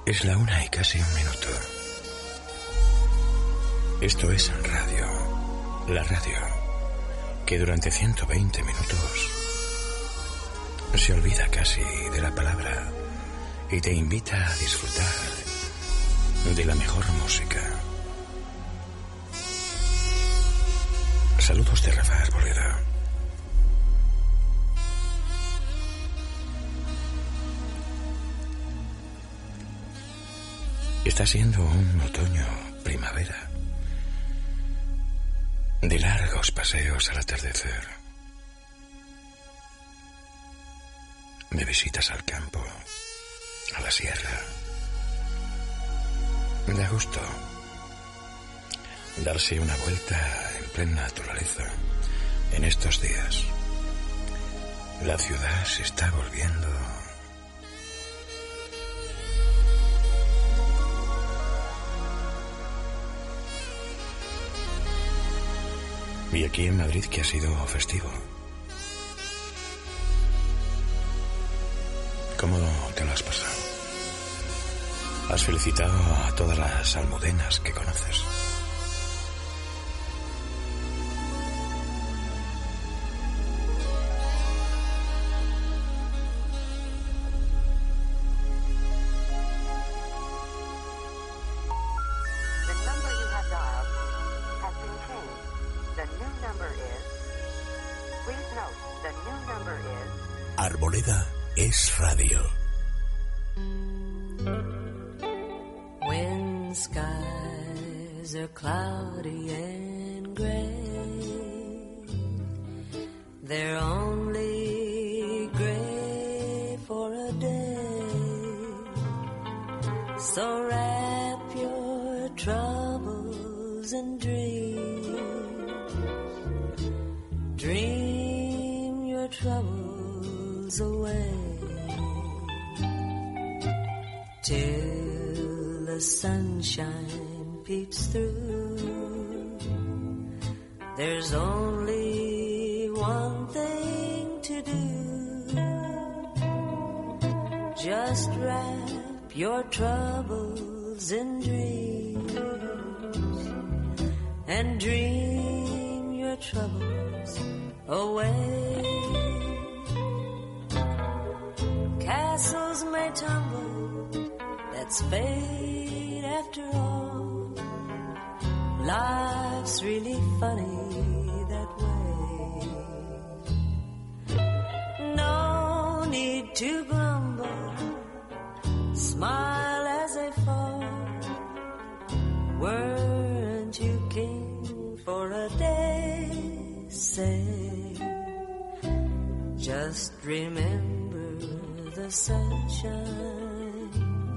Es la 1:01. Esto es Radio. La radio que durante 120 minutos se olvida casi de la palabra y te invita a disfrutar de la mejor música. Saludos de Rafa Arboleda. Está siendo un otoño-primavera de largos paseos al atardecer, de visitas al campo, a la sierra. Da gusto darse una vuelta en plena naturaleza en estos días. La ciudad se está volviendo y aquí en Madrid, que ha sido festivo. ¿Cómo te lo has pasado? ¿Has felicitado a todas las almudenas que conoces? Arboleda es radio. When skies are cloudy and gray, they're only gray for a day. So wrap your troubles in dreams. Dream your troubles away till the sunshine peeps through. There's only one thing to do. Just wrap your troubles in dreams and dream your troubles away. Castles may tumble, that's fate after all. Life's really funny that way. No need to grumble, smile as they fall. Weren't you king for a day? Say, just remember the sunshine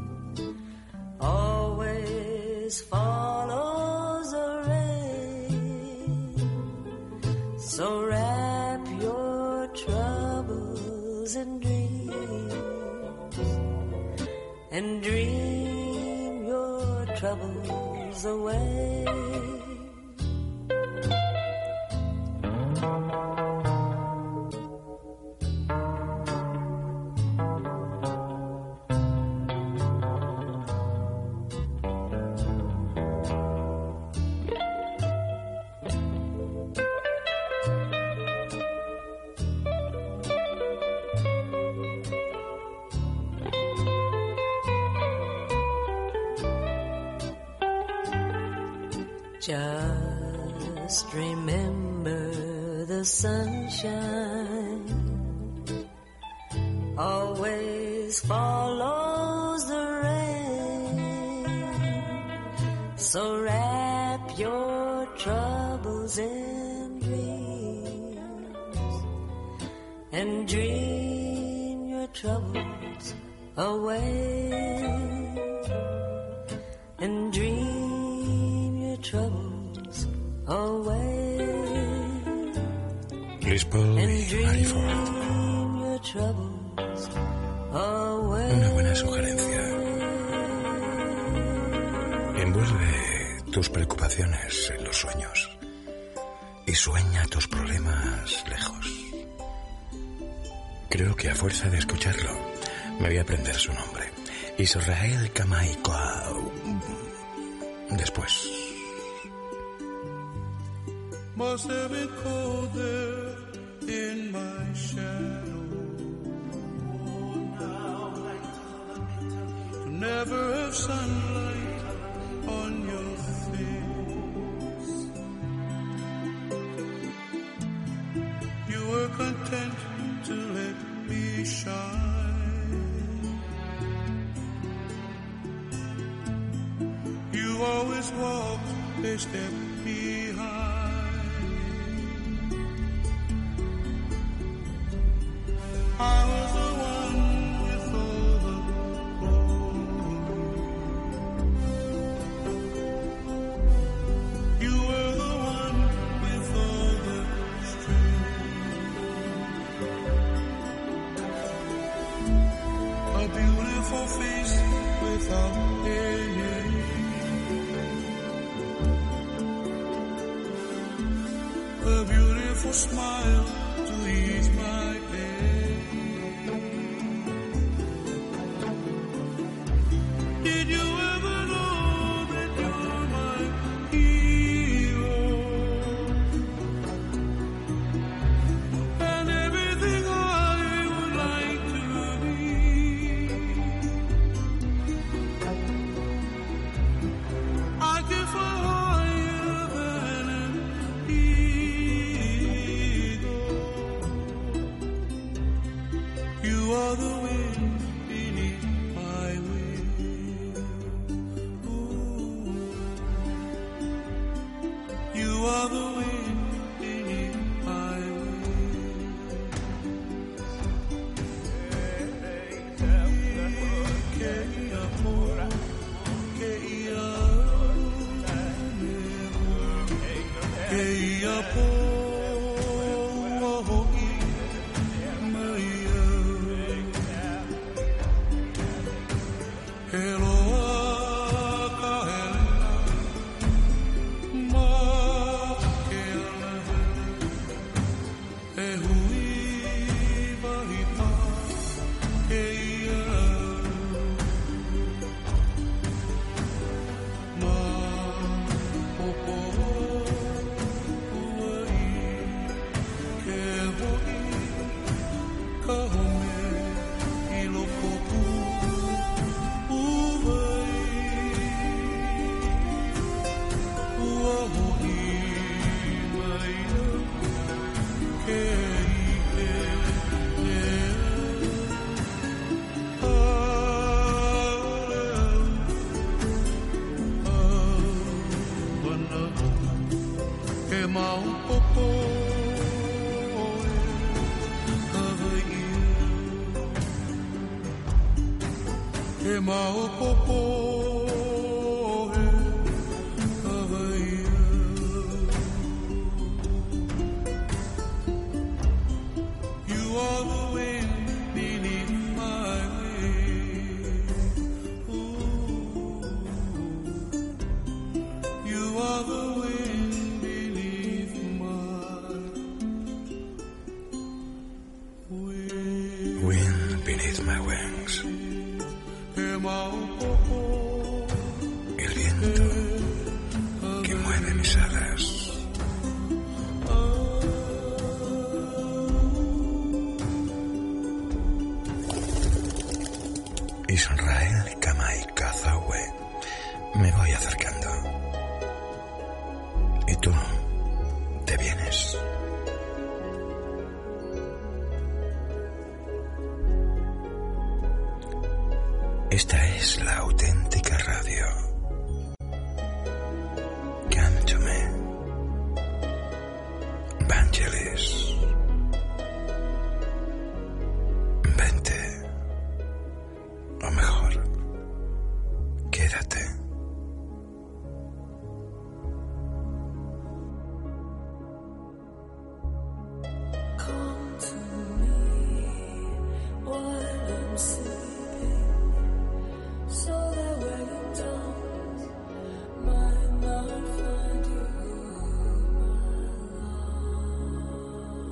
always follows a rain. So wrap your troubles in dreams and dream your troubles away. Just remember the sunshine always follows the rain. So wrap your troubles in dreams and dream your troubles away and dream your troubles away. Liz Paul y Mary Ford. Una buena sugerencia. Envuelve tus preocupaciones en los sueños y sueña tus problemas lejos. Creo que a fuerza de escucharlo me voy a aprender su nombre. Israel Kamaica. Después. Must have been cold there in my shadow. To never have sunlight on your face. You were content to let me shine. You always walked a step behind. I was the one with all the glory. You were the one with all the strength. A beautiful face without any. A beautiful smile to ease my pain. Did you ever know that you're my hero? And everything I would like to be. I can fly higher than an eagle. You are the wind beneath my wings. Ooh. You are the wind beneath my You are the wind beneath my wings. Ooh. You are the wind beneath my wings. Wind beneath my wings. El viento que mueve mis alas. Israel Kamaica Zahue. Me voy acercando. ¿Y tú te vienes? Esta es la auténtica radio. Come to me. Vangelis. Vente. O mejor, quédate. Come to me while I'm sleeping, so that when you don't, my. find you, my love.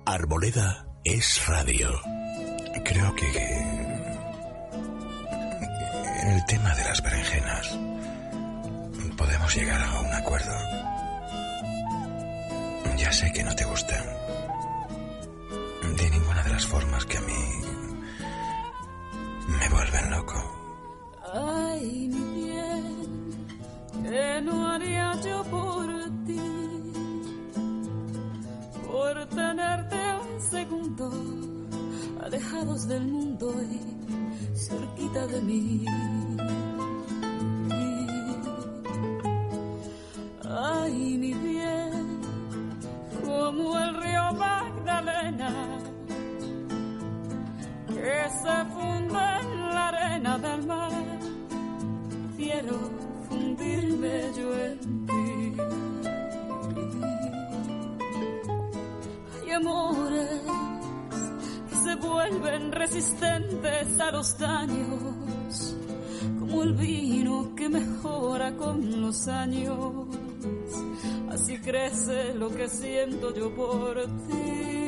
Arboleda es radio. Creo que en el tema de las berenjenas podemos llegar a un acuerdo. Ya sé que no te gustan de ninguna de las formas que a mí me vuelven loco. Ay, mi bien, ¿qué no haría yo por ti? Por tenerte un segundo alejados del mundo y cerquita de mí. Ay, mi bien, como el río Magdalena que se funde en la arena del mar, quiero fundirme yo en ti. Hay amores que se vuelven resistentes a los daños, como el vino que mejora con los años. Así crece lo que siento yo por ti.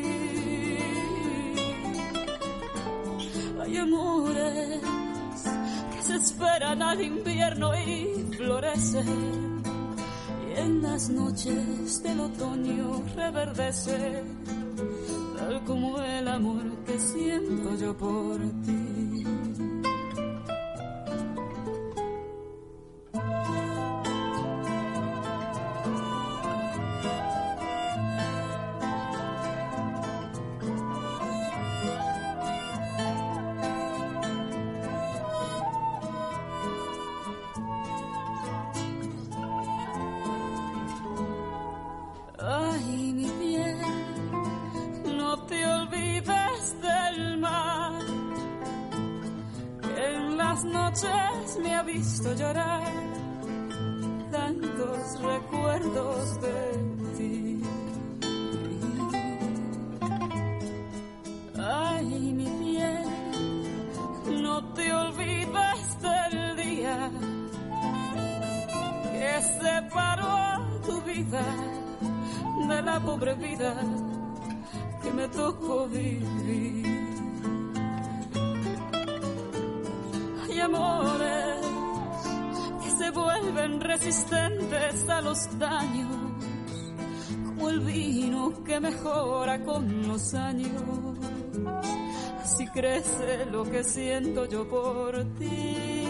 Hay amores que se esperan al invierno y florecen, y en las noches del otoño reverdecen, tal como el amor que siento yo por ti. Ay, mi bien, no te olvides del mar, que en las noches me ha visto llorar tantos recuerdos de ti. Ay, mi bien, no te olvides del día que separó tu vida de la pobre vida que me tocó vivir. Hay amores que se vuelven resistentes a los daños, como el vino que mejora con los años. Así crece lo que siento yo por ti.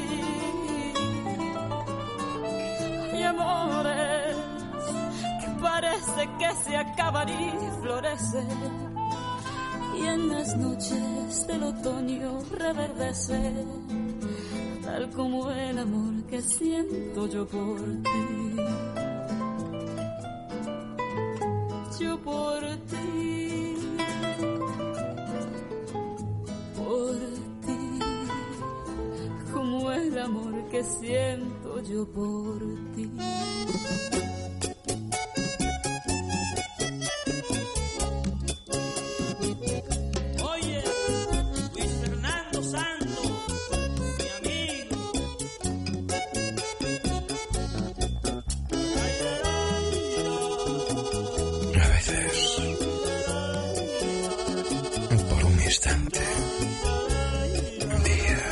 Hay amores parece que se acaban y florecen, y en las noches del otoño reverdecen, tal como el amor que siento yo por ti. Yo por ti, por ti, como el amor que siento yo por ti.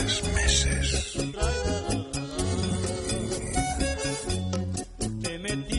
Te metí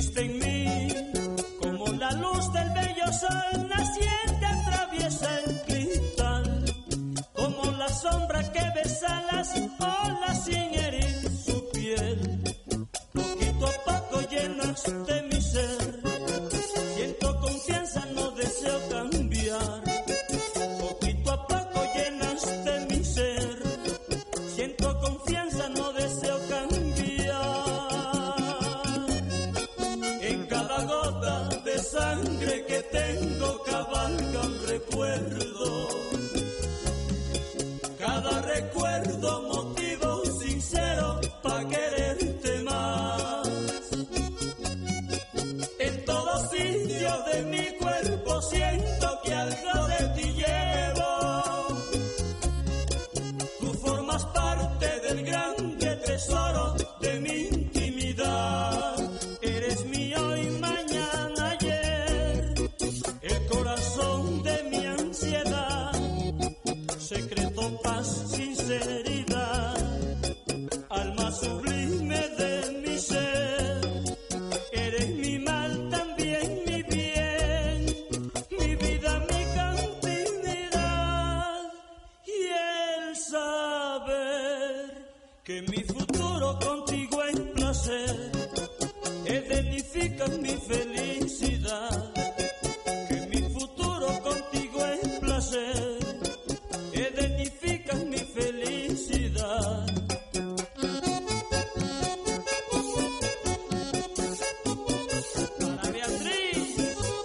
Que mi futuro contigo es placer, edificas mi felicidad. Que mi futuro contigo es placer, edificas mi felicidad. Para Beatriz,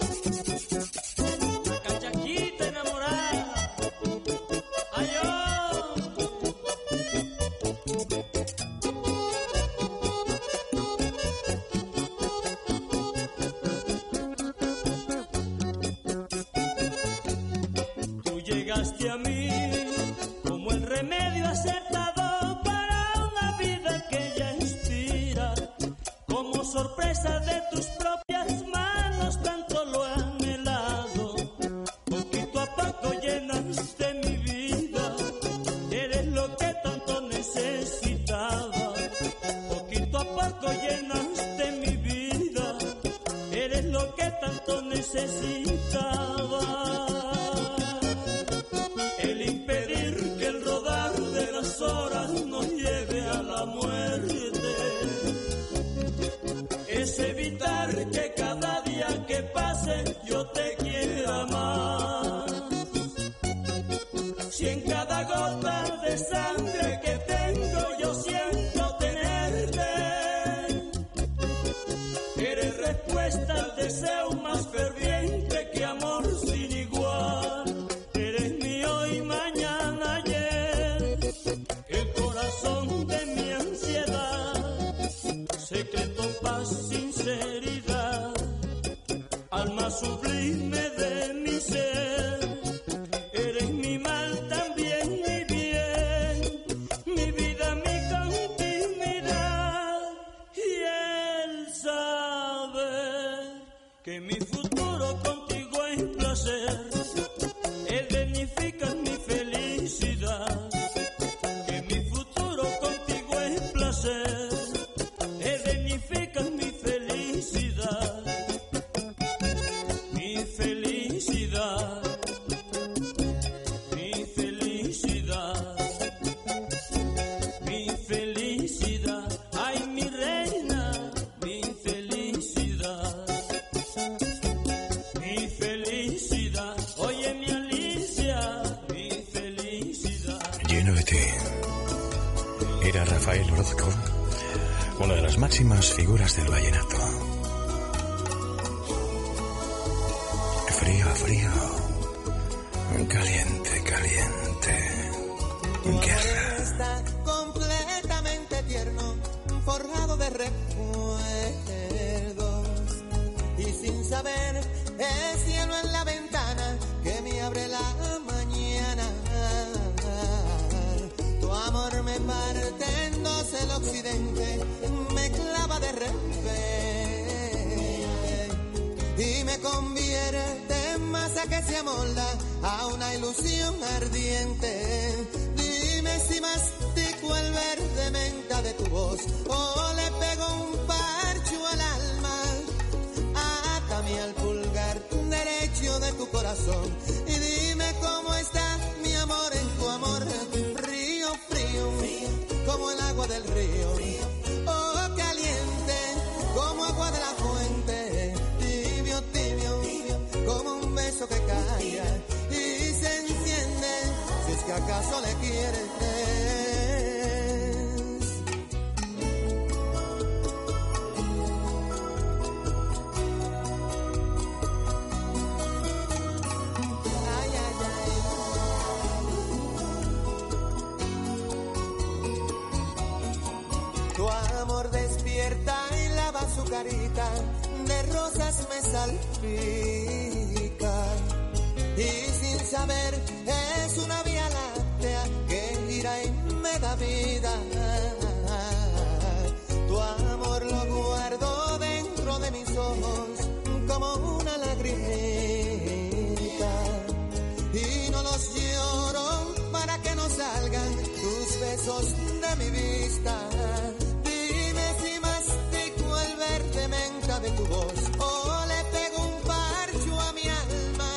la cachaquita enamorada. Ay, llegaste a mí como el remedio acertado para una vida que ya inspira, como sorpresa de tus propias manos, tanto lo he anhelado. Poquito a poco llenaste mi vida, eres lo que tanto necesitaba. Poquito a poco llenaste mi vida, eres lo que tanto necesitaba. Es evitar que cada día que pase yo te quiera más. Si en cada gota de sangre que tengo yo siento tenerte, eres respuesta al deseo más ferviente que amor sin igual. Eres mi hoy, mañana, ayer, el corazón de mi ansiedad, secreto, paz, sinceridad, alma sublime de mi ser. Eres mi mal, también mi bien, mi vida, mi continuidad. Y el saber que mi futuro contigo es placer, edificas mi felicidad. Que mi futuro contigo es placer, edificas mi felicidad, mi felicidad, mi felicidad, mi felicidad. Ay, mi reina, mi felicidad, mi felicidad. Oye, mi Alicia, mi felicidad. Lleno de ti. Era Rafael Orozco, una de las máximas figuras del vallenato. Frío, frío, caliente, caliente, guerra. Está completamente tierno, forjado de recuerdos, y sin saber el cielo en la ventana que me abre la mañana. Tu amor me parte en dos el occidente, me clava de repente y me convierte en masa que se amolda a una ilusión ardiente. Dime si mastico el verde menta de tu voz o le pego un parcho al alma. Átame al pulgar derecho de tu corazón y dime cómo está mi amor en tu amor. Frío, frío, como el agua del río, oh caliente, como agua de la fuente, tibio, tibio, como un beso que calla y se enciende, si es que acaso le quieres. Ay, ay, ay. Tu amor despierta y lava su carita, de rosas me salpica, y sin saber es una vía láctea que gira y me da vida. Tu amor lo guardo dentro de mis ojos como una lagrimita, y no los lloro para que no salgan tus besos de mi vista. Dime si mastico el verde menta de tu voz o le pego un parcho a mi alma.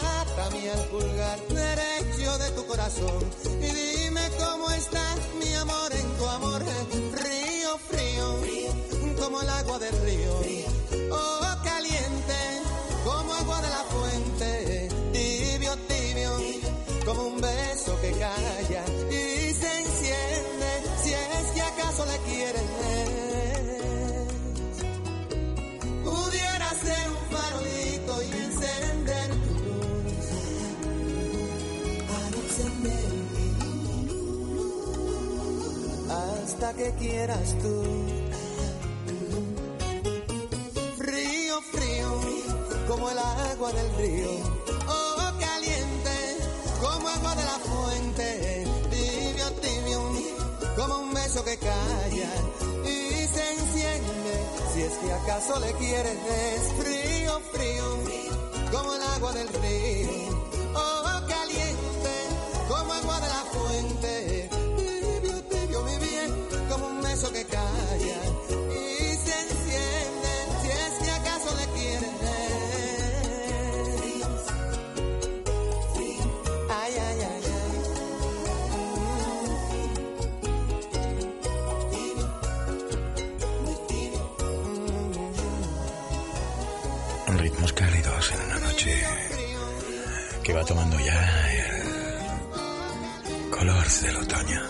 Átame al pulgar derecho de tu corazón y dime cómo está mi amor agua del río, oh caliente como agua de la fuente, tibio, tibio, como un beso que calla y se enciende, si es que acaso le quieres. Pudiera ser un farolito y encender tu luz, al encender hasta que quieras tú. Frío, frío, como el agua del río, oh caliente, como agua de la fuente, tibio, tibio, como un beso que calla y se enciende, si es que acaso le quieres. Frío, frío, como el agua del río, oh caliente, como agua de la fuente, tibio, tibio, mi bien, como un beso que calla y se enciende, si es que acaso le quieres. Ay, ay, ay, ay. Ritmos cálidos en una noche que va tomando ya el color del otoño.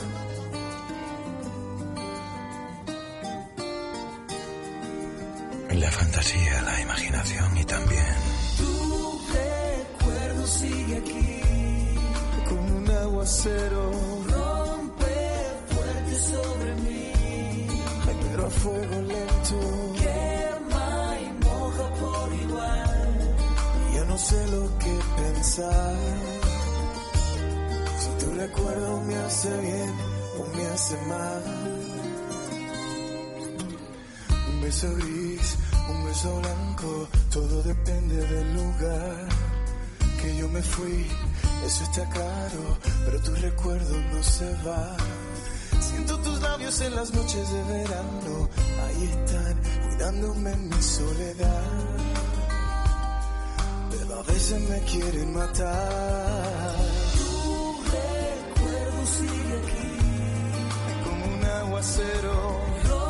La fantasía, la imaginación y también tu recuerdo sigue aquí como un aguacero, rompe fuerte sobre mí, pero a fuego lento, quema y moja por igual. Yo no sé lo que pensar, si tu recuerdo me hace bien o me hace mal. Un beso gris, un beso blanco, todo depende del lugar que yo me fui. Eso está claro, pero tu recuerdo no se va. Siento tus labios en las noches de verano, ahí están, cuidándome en mi soledad. Pero a veces me quieren matar. Tu recuerdo sigue aquí, como un aguacero,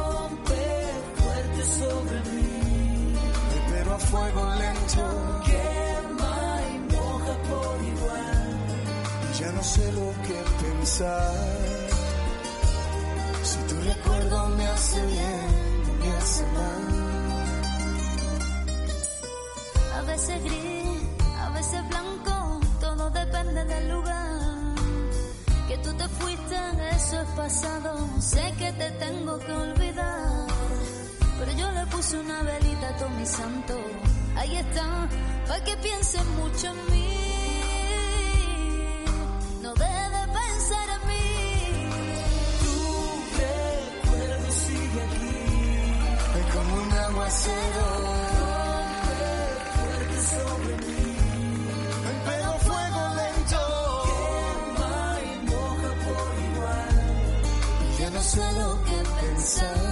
sobre mí, pero a fuego lento, quema y moja por igual. Ya no sé lo que pensar, si tu recuerdo me hace bien o me hace mal. A veces gris, a veces blanco, todo depende del lugar. Que tú te fuiste, eso es pasado, sé que te tengo que olvidar. Pero yo le puse una velita a todo mi santo, ahí está, para que piensen mucho en mí. No debe pensar en mí. Tu recuerdo sigue aquí, es como un aguacero, fuerte sobre mí, pero a fuego lento, quema y moja por igual. Ya no sé lo que pensar,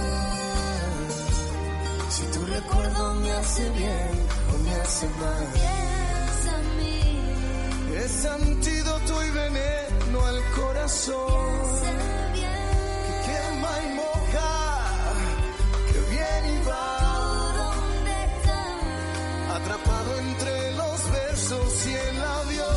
si tu recuerdo me hace bien o me hace mal. Piensa en mí. Es antídoto y veneno al corazón, que quema y moja, que viene y va. ¿Dónde estás? Atrapado entre los versos y el avión.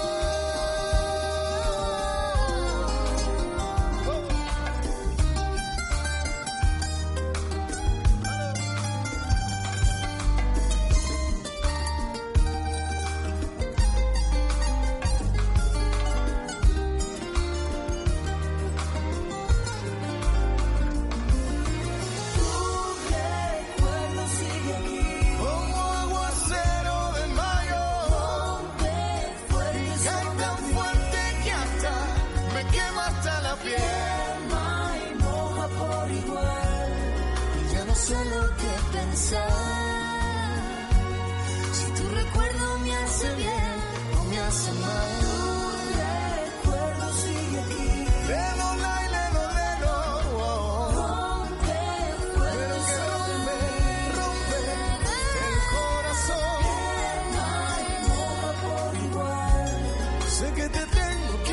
Sé lo que pensar, si tu recuerdo me hace bien o me hace mal. Tu recuerdo sigue aquí, leno, leno, leno, rompe fuerte sobre mí, rompe el corazón, quema y moja por igual. Sé que te tengo que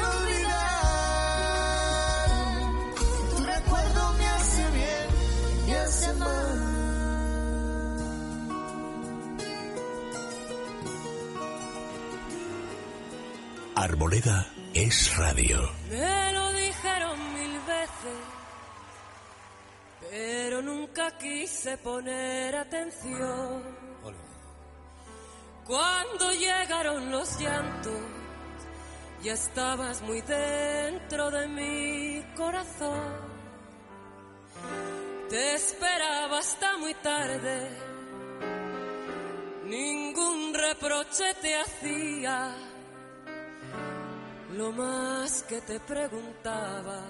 olvidar, tu recuerdo me hace bien, me hace mal. Arboleda es radio. Me lo dijeron 1000 veces, pero nunca quise poner atención. Cuando llegaron los llantos, ya estabas muy dentro de mi corazón. Te esperaba hasta muy tarde, ningún reproche te hacía. Lo más que te preguntaba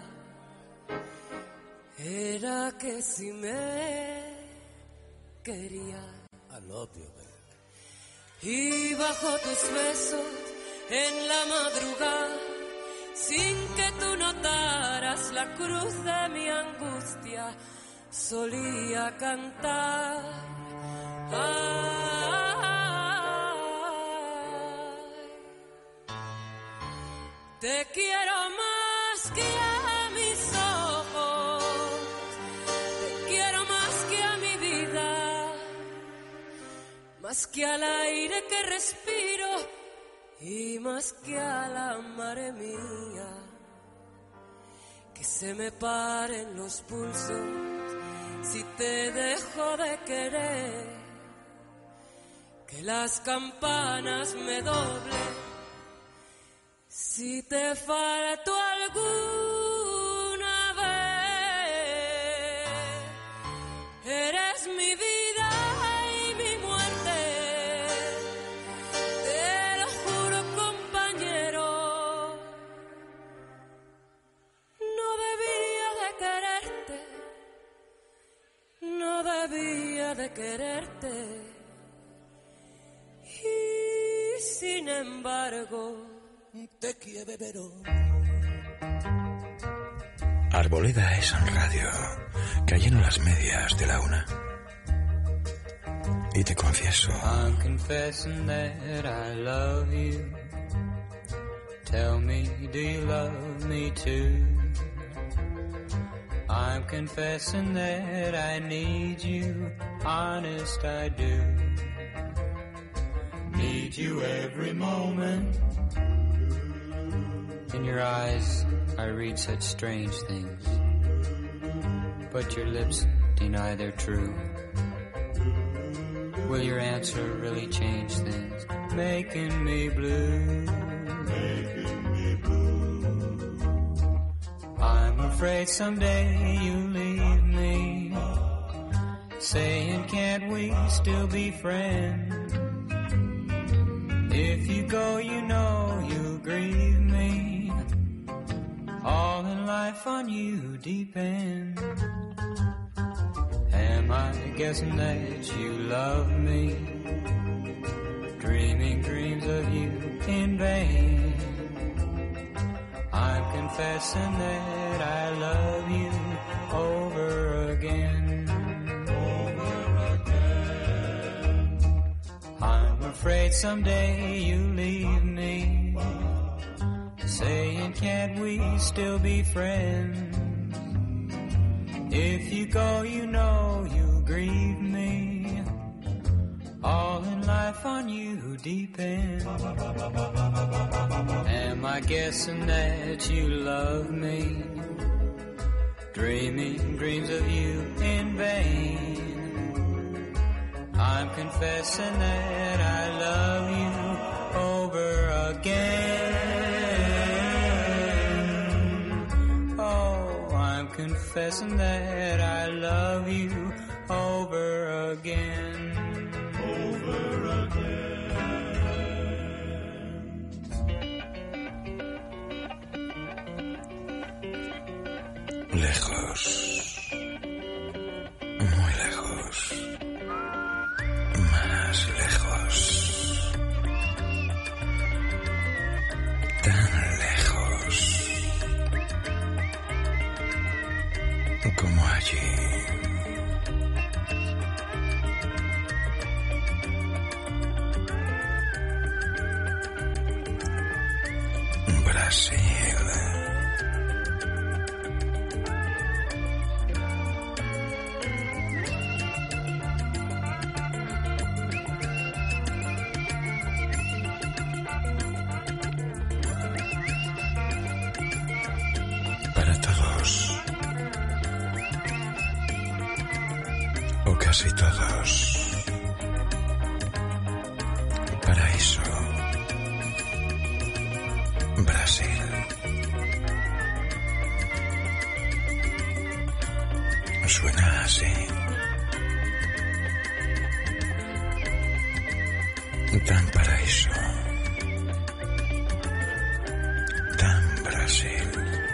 era que si me querías. I love you, baby. Y bajo tus besos en la madrugada, sin que tú notaras la cruz de mi angustia, solía cantar. Te quiero más que a mis ojos, te quiero más que a mi vida, más que al aire que respiro y más que a la madre mía. Que se me paren los pulsos si te dejo de querer, que las campanas me doblen si te falto alguna vez. Eres mi vida y mi muerte, te lo juro, compañero. No debía de quererte, no debía de quererte. Y sin embargo te quiero. Arboleda es en radio, cayendo las medias de la 1. Y te confieso. I'm confessing that I love you. Tell me, do you love me too? I'm confessing that I need you. Honest, I do. Need you every moment. In your eyes, I read such strange things, but your lips deny they're true. Will your answer really change things, making me blue? I'm afraid someday you'll leave me, saying can't we still be friends? If you go, you know you'll grieve me. All in life on you depends. Am I guessing that you love me? Dreaming dreams of you in vain. I'm confessing that I love you over again. I'm afraid someday you'll leave me, saying can't we still be friends? If you go, you know you'll grieve me. All in life on you depends. Am I guessing that you love me? Dreaming dreams of you in vain. I'm confessing that I love you over again. Oh, I'm confessing that I love you over again. Over again. Lejos, muy lejos, más lejos, tan lejos como allí. Brasil. todas y todos. Paraíso. Brasil. Suena así. Tan paraíso. Tan Brasil.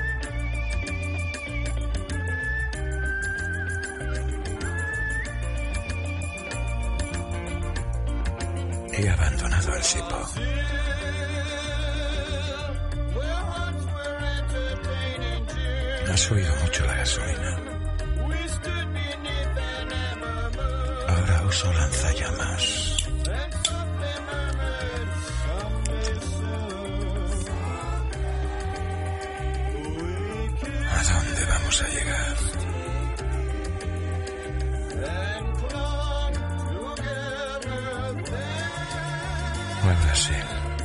He abandonado el sipo. Has oído mucho la gasolina. Ahora uso lanzallamas. ¿A dónde vamos a llegar? A Brasil.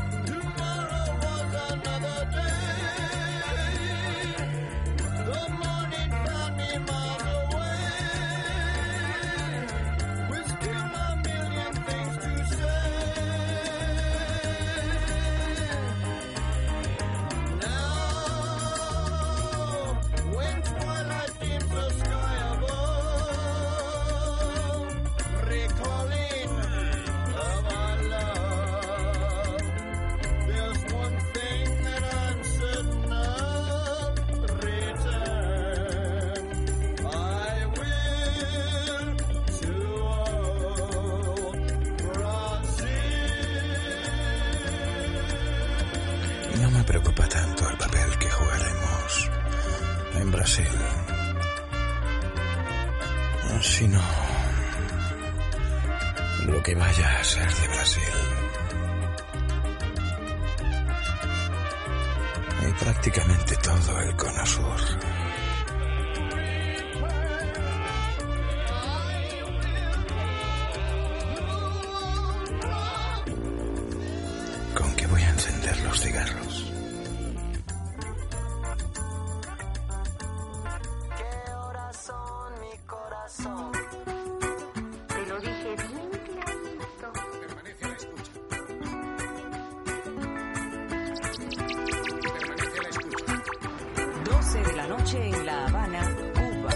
No me preocupa tanto el papel que jugaremos en Brasil, sino lo que vaya a ser de Brasil. Y prácticamente todo el cono sur. ¿Con qué voy a encender los cigarros? ¿Qué horas son, mi corazón? Te lo dije bien clarito. Permanece a la escucha. Permanece a la escucha. 12 de la noche en La Habana, Cuba.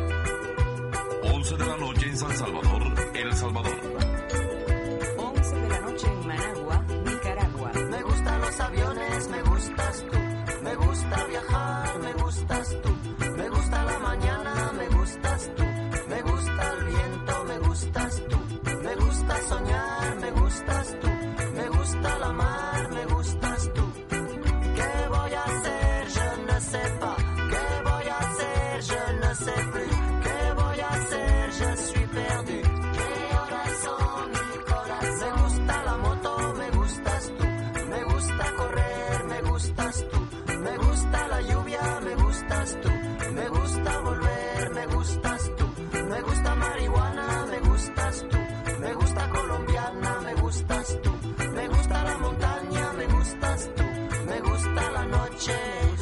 11 de la noche en San Salvador, El Salvador. 11 de la noche en Managua, Nicaragua. Me gustan los aviones, me gustas tú. Me gusta viajar, me gustas tú. Me gusta la mañana, me gustas tú. Me gusta el viento, me gustas tú. Me gusta soñar, me gustas tú. Me gusta la mar, me gustas tú. ¿Qué voy a hacer? Je ne sais pas. ¿Qué voy a hacer? Je ne sais plus. ¿Qué voy a hacer? Je suis perdu. ¿Qué horas son, mi corazón? Me gusta la moto, me gustas tú. Me gusta correr, me gustas tú. Me gusta la lluvia, me gustas tú. Me gusta volver, me gustas tú. Me gusta marihuana, me gustas tú. Me gusta colombiana, me gustas tú. Me gusta la montaña, me gustas tú. Me gusta la noche.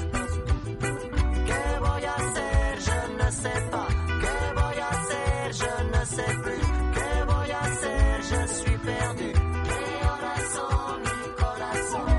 ¿Qué voy a hacer? Je ne sais pas. ¿Qué voy a hacer? Je ne sais plus. ¿Qué voy a hacer? Je suis perdu. ¿Qué horas son, mi corazón?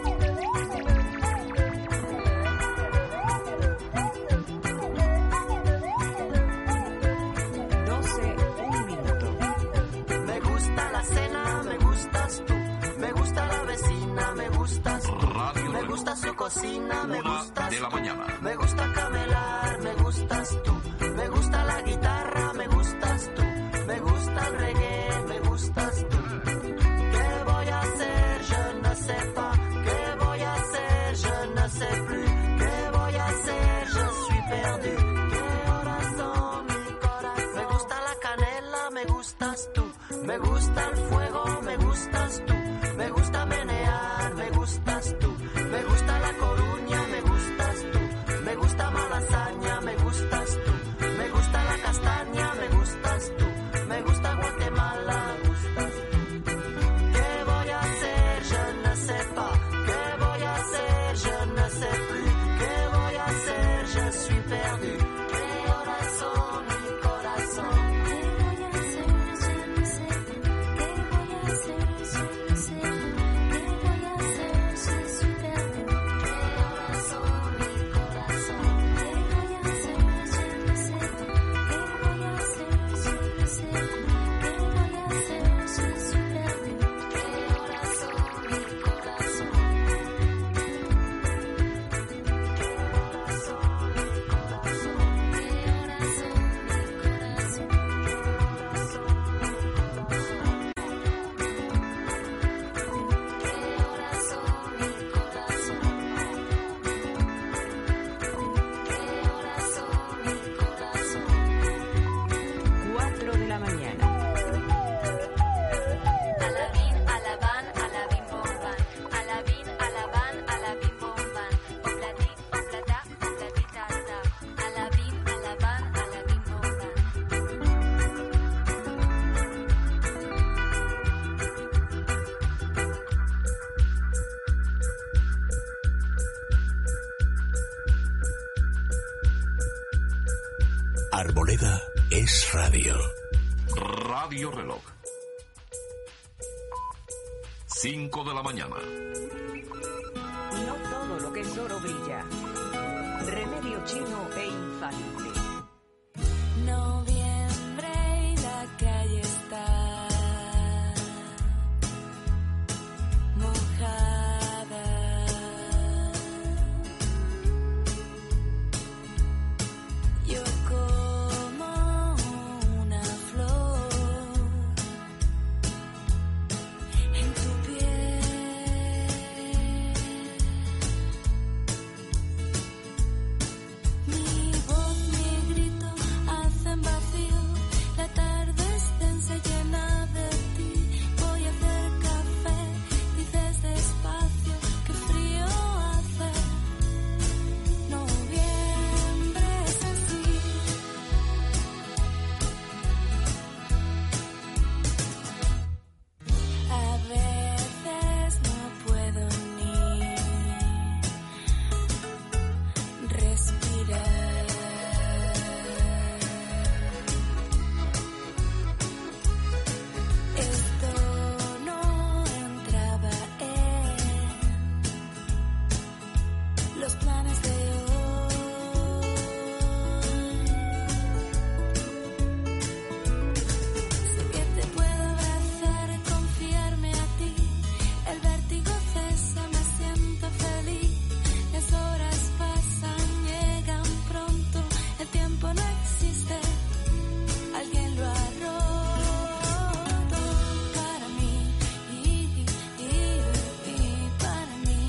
12, un minuto. Me gusta la cena, me gustas tú. Me gusta la vecina, me gustas tú. Me gusta su cocina, me gustas de la tú. mañana. Me gusta camelar, me gustas tú. Me gusta la guitarra, me gustas tú. Me gusta el reggae, me gustas tú. ¿Qué voy a hacer? Je ne sais pas. ¿Qué voy a hacer? Je ne sais plus. ¿Qué voy a hacer? Je suis perdu. ¿Qué horas son, mi corazón? Me gusta la canela, me gustas tú. Me gusta el fuego, me gustas tú. Me gusta menear, me gustas tú. Me gusta la Coruña, me gustas tú. Me gusta Malasaña, me gustas tú. Me gusta la castaña. Arboleda es radio. Radio Reloj. 5 de la mañana. No todo lo que es oro brilla. Remedio chino e infalible. Noviembre y la calle está mojada. Yo como una flor en tu piel. Mi voz, mi grito hacen vacío. La tarde extensa llena de ti. Voy a hacer café, dices despacio, qué frío hace. Noviembre es así. A veces no puedo ni respirar. Esto no entraba en los planes de hoy. Sé que te puedo abrazar, confiarme a ti. El vértigo cesa, me siento feliz. Las horas pasan, llegan pronto. El tiempo no existe. Alguien lo ha roto para mí y para mí.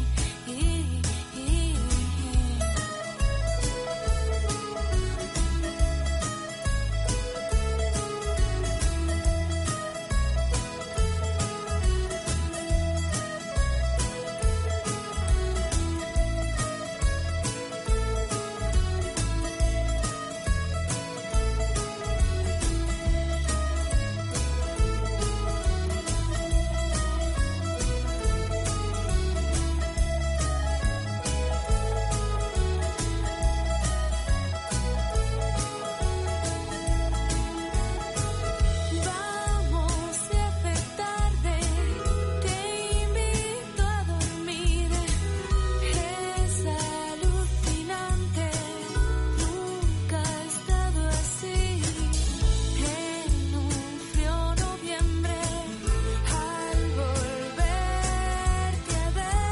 Vamos, se hace tarde, te invito a dormir. Es alucinante, nunca he estado así. En un frío noviembre, al volverte a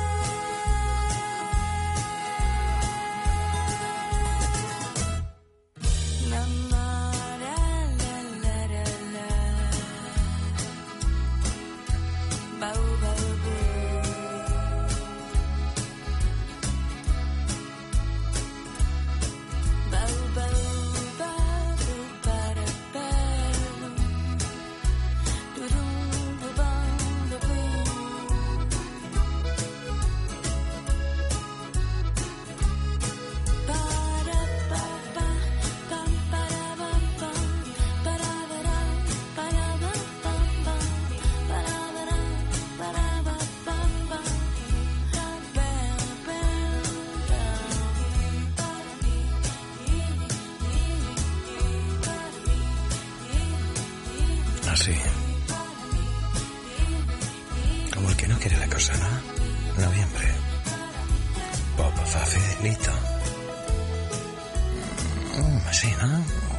ver. La mara, la la la la. Bau, bau, bau. Bau, bau, bau, para, para. Durum, dubam, dubum. Para, pa, pa, pam, para, bam, pam. Para, verá, para, bam, pam, pam. Para, verá, para, bam, pam, pam. Bam, bam, bam. Para mí, Así. Como el que no quiere la cosa, ¿no? Noviembre. Pop facilito. Así, ¿no?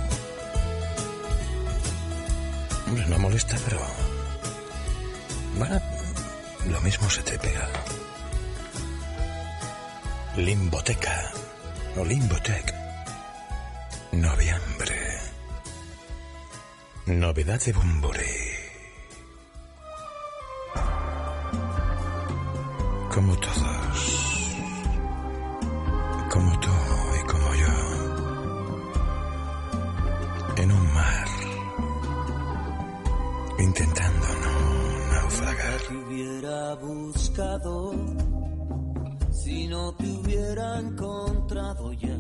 Hombre, no molesta, pero... Bueno, lo mismo se te pega. Limboteca. O Limbotec. Noviembre. Novedad de Bumburi. Como todos. Como tú y como yo. En un mar. Intentando no naufragar. Te hubiera buscado si no te hubiera encontrado ya.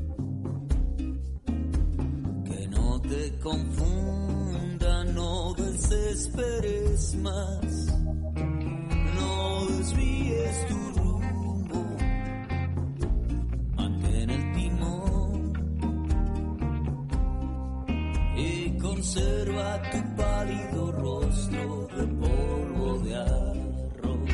Que no te confunda, no desesperes más. No desvíes tu rumbo, mantén el timón. vuelva tu pálido rostro de polvo de arroz.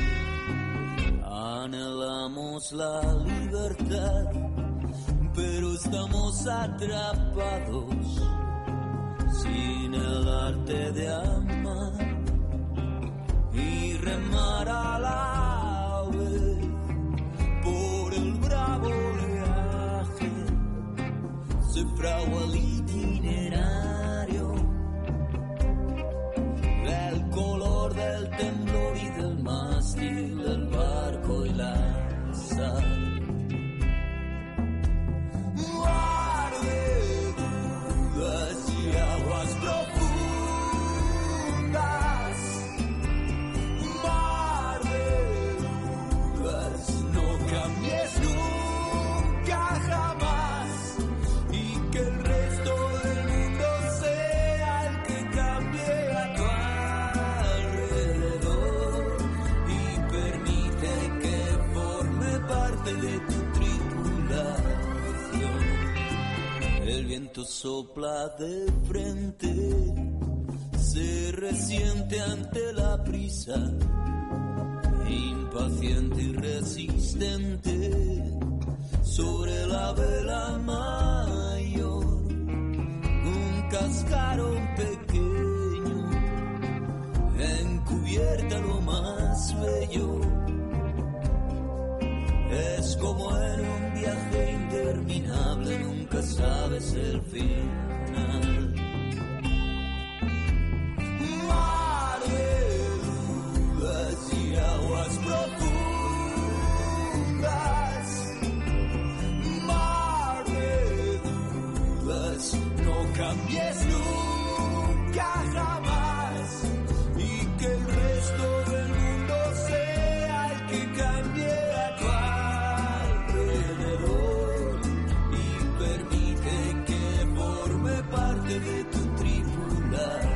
Anhelamos la libertad, pero estamos atrapados sin el arte de amar y remar a la vez por el bravo oleaje. Se fragua el itinerario del color del temblor y del mástil del barco y la sal. Mar de dudas y aguas profundas, mar de dudas, no cambies nunca jamás, y que el resto del mundo sea el que cambie a tu alrededor, y permite que forme parte de tu tripulación. El viento sopla de frente, se resiente ante la prisa, impaciente y resistente sobre la vela mayor. Un cascarón pequeño encubierta lo más bello. Es como en un viaje interminable, nunca sabes el final. Mar de dudas y aguas profundas, mar de dudas, no cambies nunca jamás, y que el resto del mundo sea el que cambie a tu alrededor, y permite que forme parte de tu tripulación.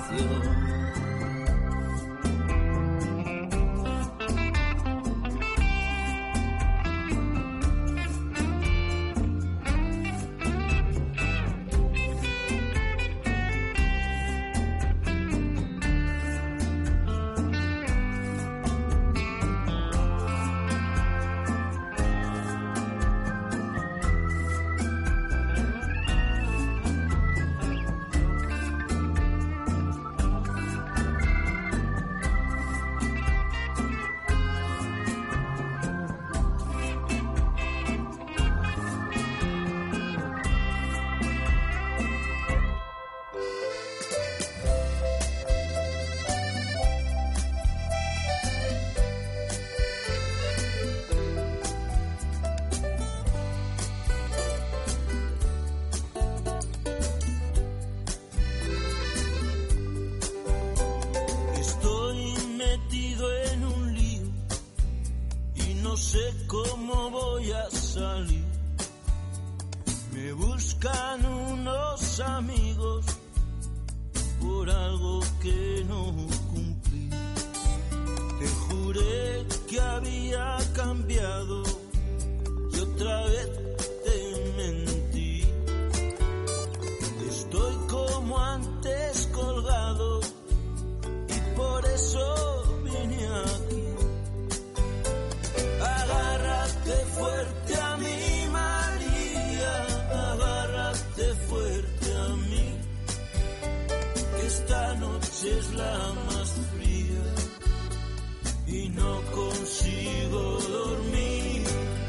Estoy metido en un lío y no sé cómo voy a salir. Me buscan unos amigos por algo que no cumplí. Te juré que había cambiado y otra vez te mentí. Estoy como antes colgado y por eso vine aquí. Agárrate fuerte a mí, María, agárrate fuerte a mí, que esta noche es la más fría y no consigo dormir.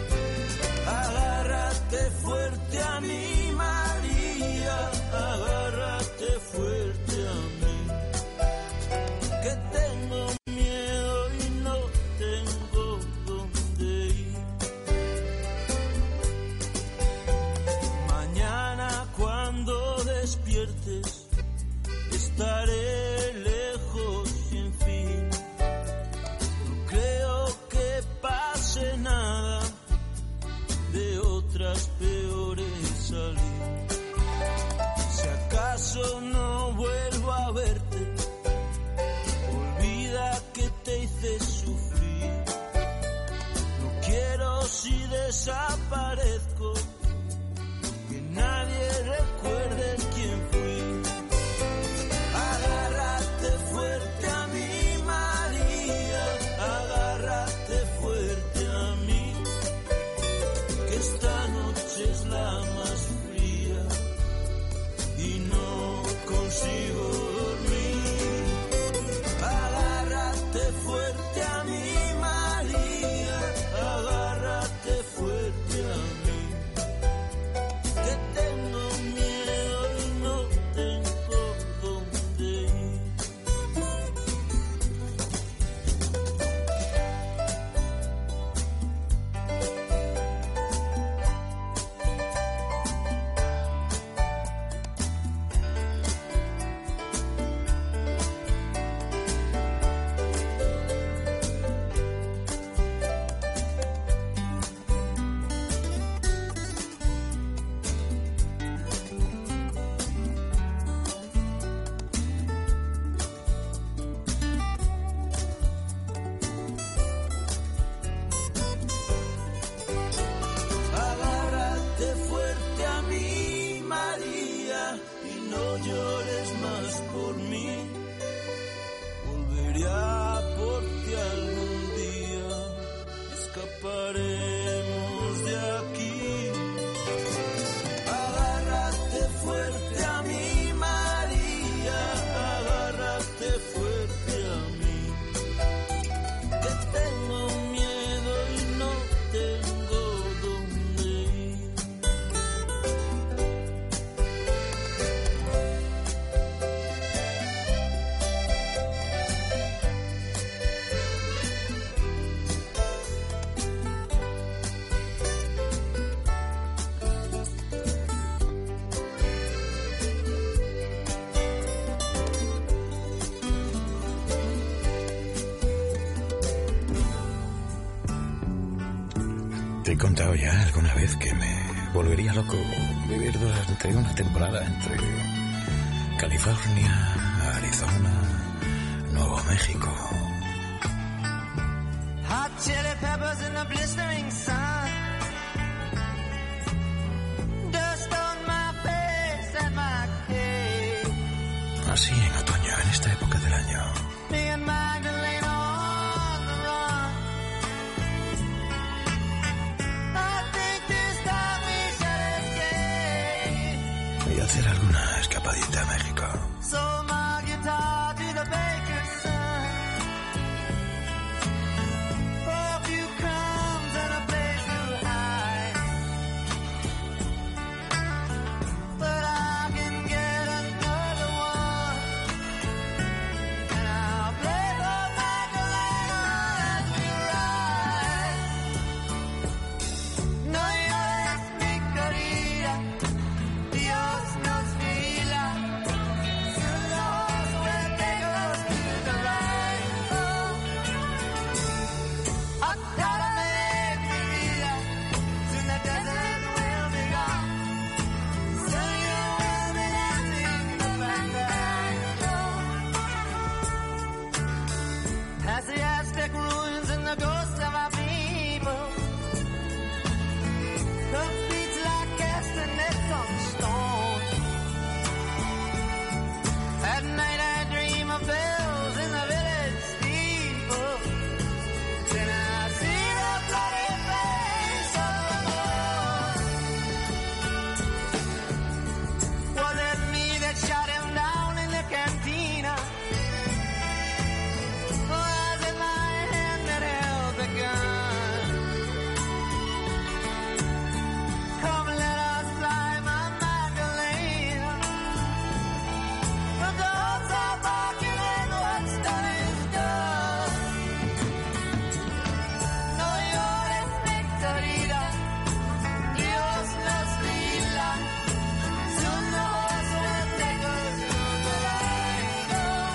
Agárrate fuerte a mí, María, agárrate fuerte a mí, que tengo miedo y no tengo dónde ir. Mañana cuando despiertes estaré lejos sin fin. No creo que pase nada, de otras peores salir. Si acaso no vuelvo a verte, olvida que te hice sufrir. No quiero si desaparezco que nadie recuerde quién fui. escaparemos de aquí. Agárrate fuerte a mí, María, agárrate fuerte a mí, que tengo miedo y no tengo dónde ir. Te he contado ya alguna vez que me volvería loco vivir durante una temporada entre California, Arizona, Nuevo México. Hot chili peppers in the blistering sun, dust on my face and my cave. Así en otoño, en esta época del año. Me and Magdalena on the run. I think this time we shall escape. Y hacer alguna escapadita a México. So my guitar to the baker's son. A few crumbs and a place to hide. But I can get another one. And I'll play for Magdalena as we ride. No llores, mi querida, Dios nos vigila. Soon the horse will take us to the right. I gotta make mi vida. Soon the desert will be gone. Soon you will be dancing the fandango. Past the Aztec ruins and the ghosts of our people. The beats like castanets on stone. At night I dream of bells in the village steeple. Then I see the bloody face of the Lord. Was it me that shot him down in the cantina? Was it my hand that held the gun? Come let us fly, my Magdalena. The dogs are barking and what's done is done. No llores, mi querida, Dios nos vigila. Soon the horse will take us to the right.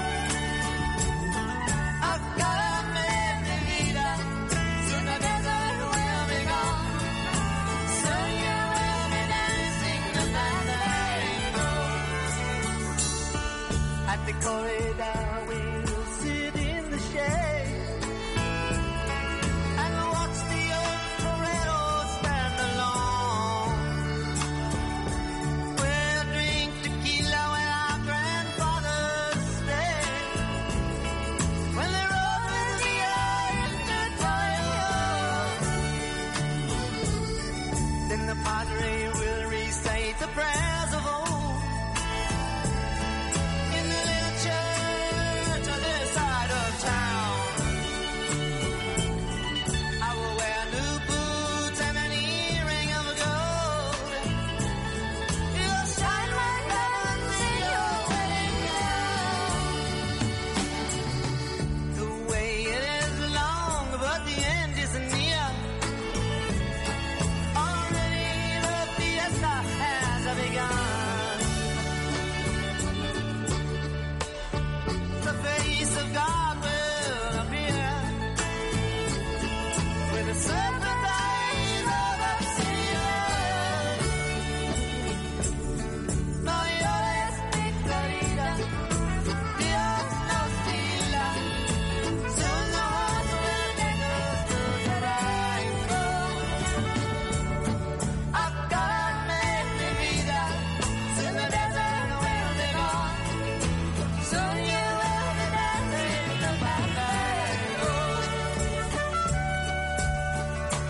I've gotta make mi vida. Soon the desert will be gone. Soon you will be dancing the fandango. At the corridor we'll sit in the shade and watch the old toreros stand alone. We'll drink tequila when our grandfathers stayed. When they rode with me into Toledo, then the padre will recite the prayers of old. In the little church on this side of town, I will wear new boots and an earring of gold. You'll shine my diamonds in your wedding gown. The way it is long, but the end is near. Already the fiesta has begun. The face of God will appear with the serpent eyes of a seer. No llores, mi querida, Dios nos vigila. Soon the horse will take us to the right. I've gotta make mi vida. Soon the desert will be gone. Soon you will be dancing the fandango.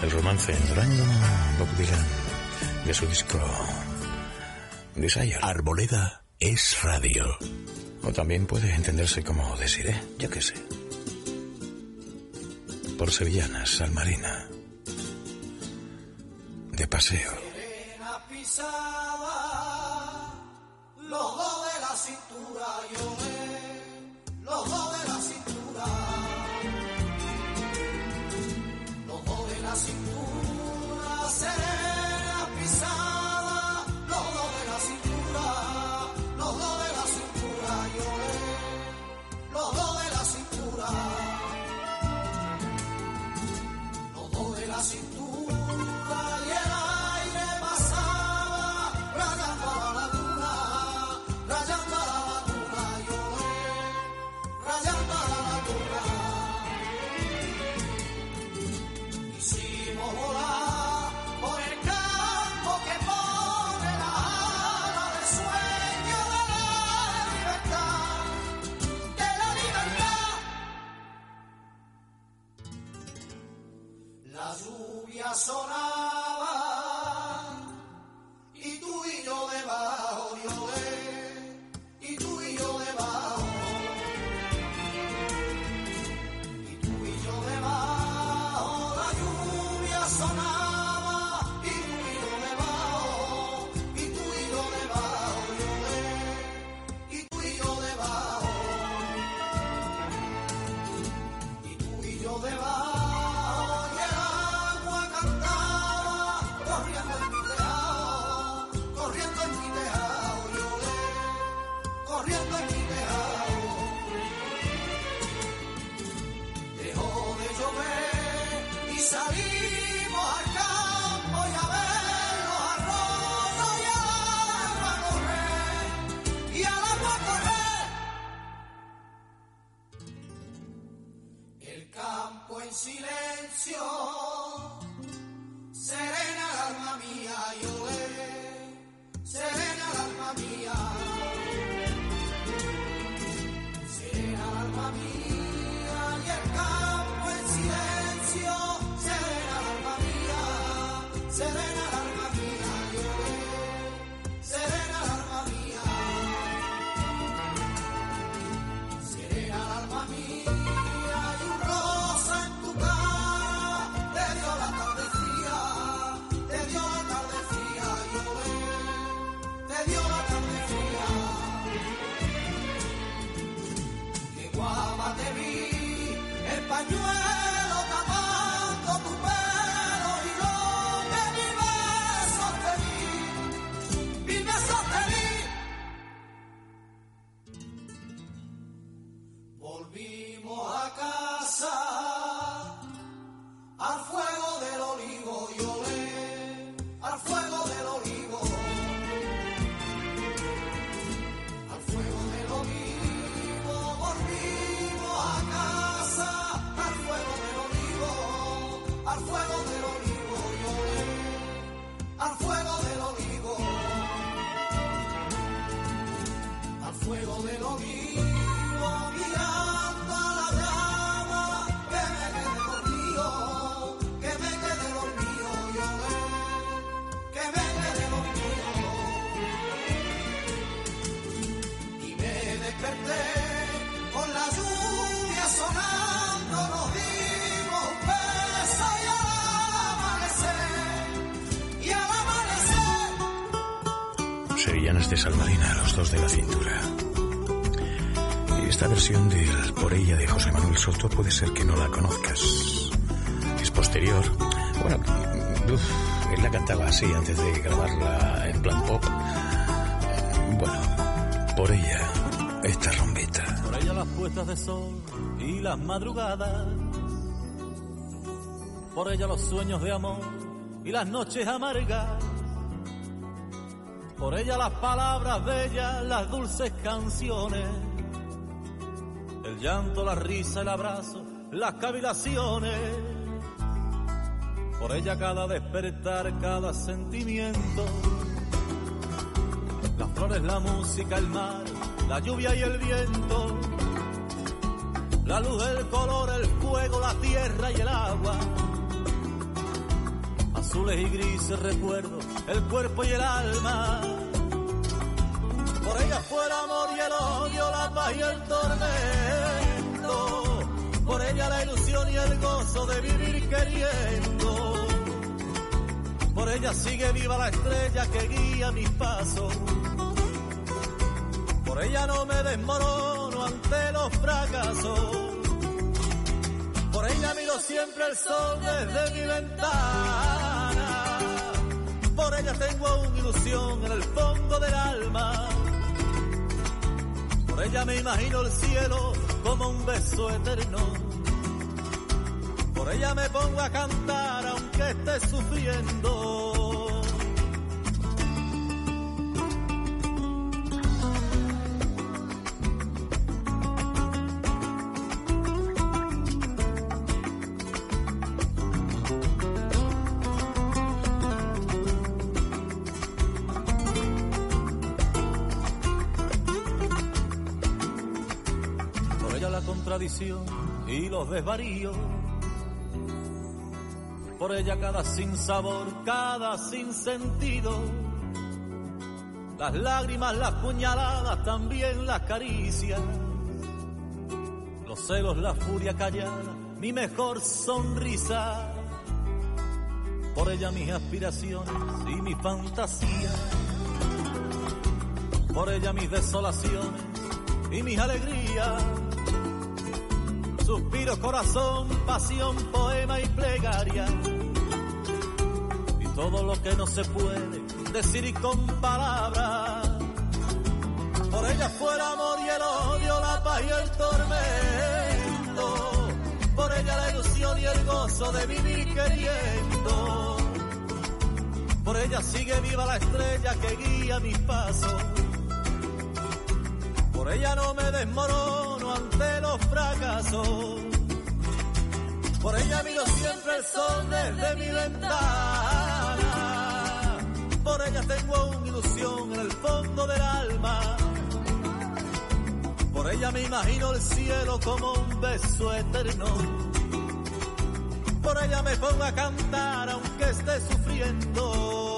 El romance en Durango, Bob Dylan, de su disco Desire. Arboleda es radio. O también puede entenderse como Desiré, yo qué sé. Por sevillanas, Salmarina. De paseo. Los dos de la cintura, los dos de la cintura, los dos de la cintura, serena pisada, los dos de la cintura, los dos de la cintura, los dos de la cintura, los dos de la cintura. Sonaba y tú y yo debajo, y tú y yo debajo, y tú y yo debajo, la lluvia sonaba y tú y yo debajo, y tú y yo debajo, y tú y yo debajo, y tú y yo debajo. Salimos al campo y a ver los arroyos y al agua correr, y al agua correr. El campo en silencio, serena el alma mía, serena el alma mía, serena el alma mía, y el campo en silencio. Serena el alma mía, serena el alma mía, serena el alma mía, y un rosa en tu cara, te dio la tarde fría, te dio la tarde fría, te dio la tarde fría, que guapa te vi, el pañuelo tapando tu pelo. Volvimos a casa, al fuego del olivo, al fuego del olivo, al fuego del olivo, volvimos a casa, al fuego del olivo, al fuego del olivo, al fuego del olivo, al fuego del olivo. Con la lluvia sonando nos dimos un beso y al amanecer, Sevillanas de Salmarina, los dos de la cintura. Y esta versión del Por ella de José Manuel Soto puede ser que no la conozcas. Es posterior. Bueno, él la cantaba así antes de grabarla en plan pop. Bueno, por ella, esta rombita. Por ella las puestas de sol y las madrugadas. Por ella los sueños de amor y las noches amargas. Por ella las palabras bellas, las dulces canciones. El llanto, la risa, el abrazo, las cavilaciones. Por ella cada despertar, cada sentimiento. Las flores, la música, el mar, la lluvia y el viento. La luz, el color, el fuego, la tierra y el agua. azules y grises recuerdos, el cuerpo y el alma. Por ella fue el amor y el odio, la paz y el tormento. Por ella la ilusión y el gozo de vivir queriendo. Por ella sigue viva la estrella que guía mis pasos. Por ella no me desmorono ante los fracasos. Por ella miro siempre el sol desde mi ventana. Por ella tengo aún ilusión en el fondo del alma. Por ella me imagino el cielo como un beso eterno. Por ella me pongo a cantar aunque esté sufriendo. Y los desvaríos, por ella cada sinsabor, cada sinsentido, las lágrimas, las puñaladas, también las caricias, los celos, la furia callada, mi mejor sonrisa, por ella mis aspiraciones y mi fantasía, por ella mis desolaciones y mis alegrías. Suspiro, corazón, pasión, poema y plegaria. Y todo lo que no se puede decir con palabras. Por ella fue el amor y el odio, la paz y el tormento. Por ella la ilusión y el gozo de vivir queriendo. Por ella sigue viva la estrella que guía mis pasos. Por ella no me desmorono ante los fracasos. Por ella miro siempre el sol desde mi ventana. Por ella tengo aún ilusión en el fondo del alma. Por ella me imagino el cielo como un beso eterno. Por ella me pongo a cantar aunque esté sufriendo.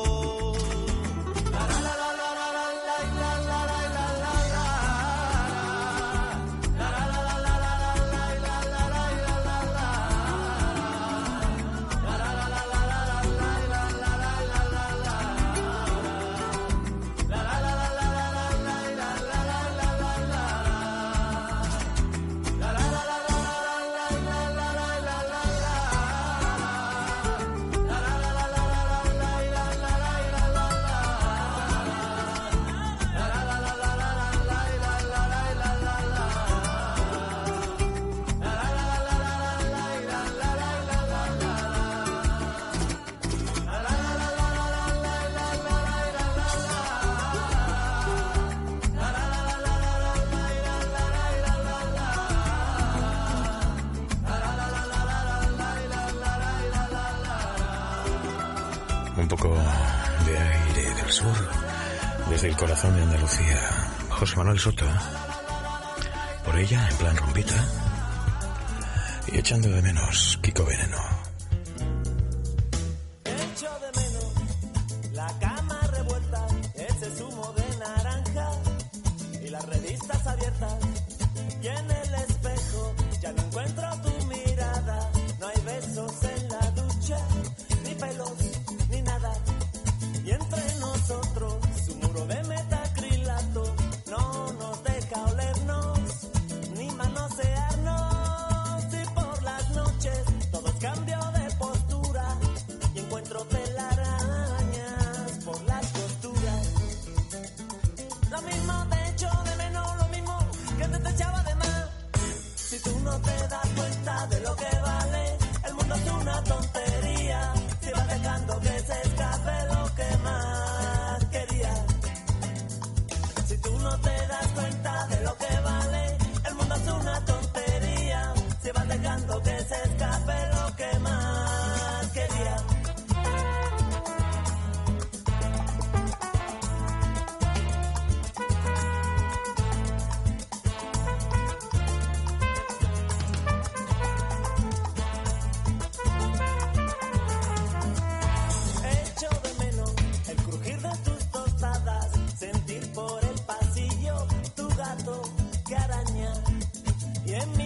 Un poco de aire del sur, desde el corazón de Andalucía. José Manuel Soto. Por ella, en plan rumbita. Y echando de menos Kiko Veneno. Echo de menos la cama revuelta, ese zumo de naranja y las revistas abiertas. Y en el espejo ya no encuentro tu mirada. No hay besos en la ducha, ni pelos, ni nada. Y entre nosotros un muro de metacrilato no nos deja olernos ni manosearnos. Y por las noches todo es cambio de postura y encuentro telarañas por las costuras. Lo mismo te echo de menos, lo mismo que te echaba de más. Si tú no te das cuenta de lo que vale, el mundo es una tontería. Si vas dejando que se escape lo que más quería. Si tú no te das cuenta de lo que vale, el mundo es una tontería. Si vas dejando que se escape lo que más quería.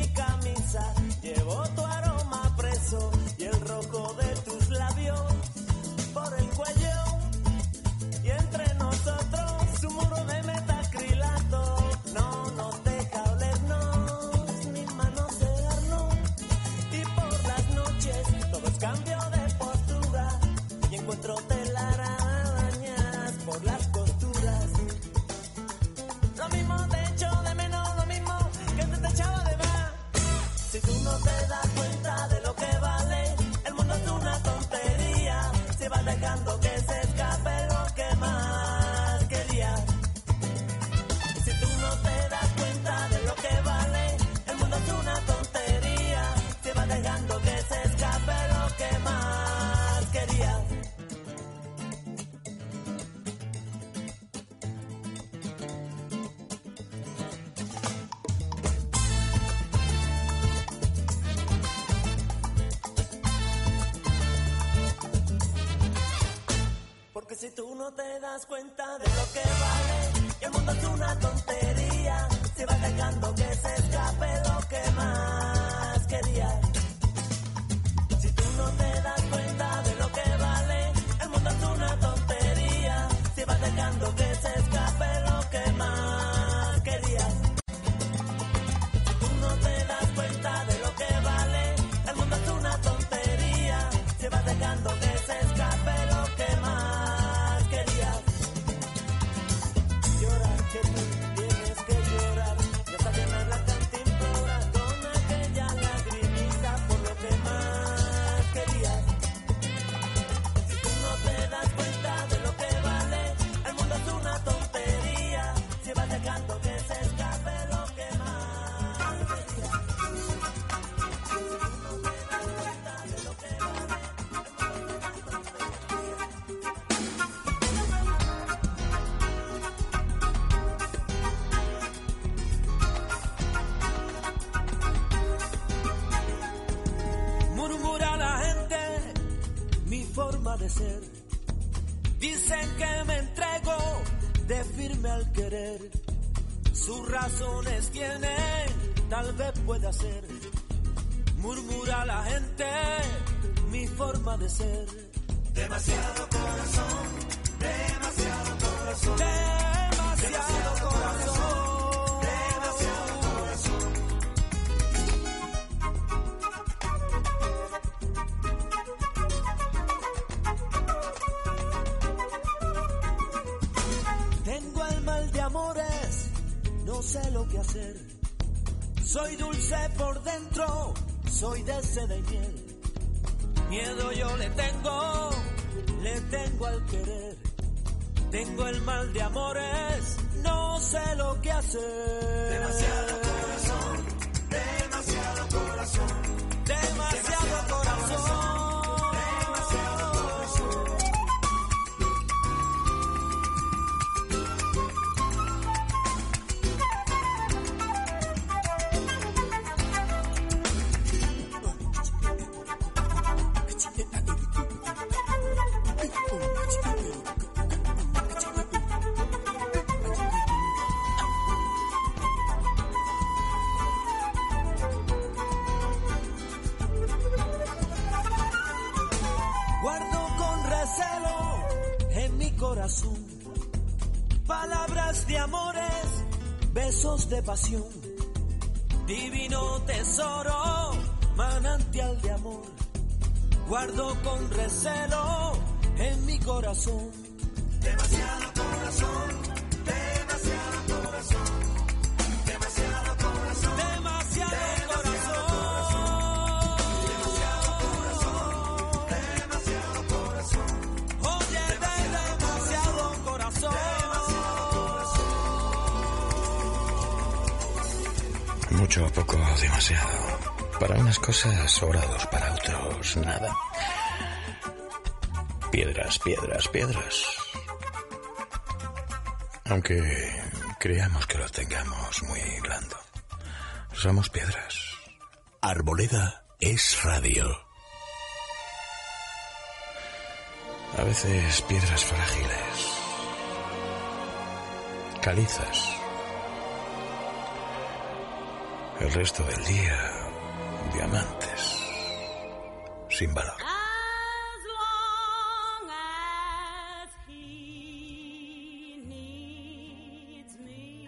camisa, llevo tu aroma preso y el rojo de tus labios por el cuello. Y entre nosotros un muro de metacrilato no nos deja olernos ni manosearnos. Y por las noches todo es cambio de postura y encuentro telarañas por las costuras. Lo mismo te echo de menos, lo mismo que te echaba de más. Si tú no te das cuenta de lo que vale, el mundo es una tontería. Si vas dejando que se escape lo que más querías. Si tú no te das cuenta de lo que vale, el mundo es una tontería. Si vas dejando que se escape lo que más querías. Porque si tú no te das cuenta de lo que vale, y el mundo es una tontería, si vas dejando que se escape lo que más querías. Si tú no te das cuenta de lo que vale, el mundo es una tontería, si vas dejando que se escape lo que más querías. Si tú no te das cuenta de lo que vale, el mundo es una tontería, si vas dejando que se escape lo que más querías. Llorar que tú tienes que llorar, y hasta llenar la cantimplora con aquella lagrimita por lo que más querías. Si tú no te das cuenta de lo que vale, el mundo es una tontería, si vas dejando que se escape lo que más querías. Si tú no te das cuenta de lo que vale, el mundo es una Murmura la gente mi forma de ser. Dicen que me entrego de firme al querer. Sus razones tienen, tal vez pueda ser. Murmura la gente mi forma de ser. Demasiado corazón, demasiado corazón, demasiado corazón, demasiado corazón. Tengo el mal de amores, no sé lo que hacer. Soy dulce por dentro, soy de seda y miel. Miedo yo le tengo al querer. Tengo el mal de amores, no sé lo que hacer. Demasiado corazón, demasiado corazón, demasiado corazón, demasiado corazón. Guardo con recelo en mi corazón palabras de amores, besos de pasión, divino tesoro, manantial de amor. Guardo con recelo en mi corazón. Demasiado corazón, demasiado corazón, demasiado corazón, demasiado corazón, demasiado corazón, demasiado corazón. Oye, demasiado corazón, Mucho, poco, demasiado. Para unas cosas, sobrados, para otros, nada. Piedras, piedras, piedras. Aunque creamos que lo tengamos muy blando, somos piedras. Arboleda es radio. A veces piedras frágiles, calizas. El resto del día, diamantes sin valor. As long as he needs me,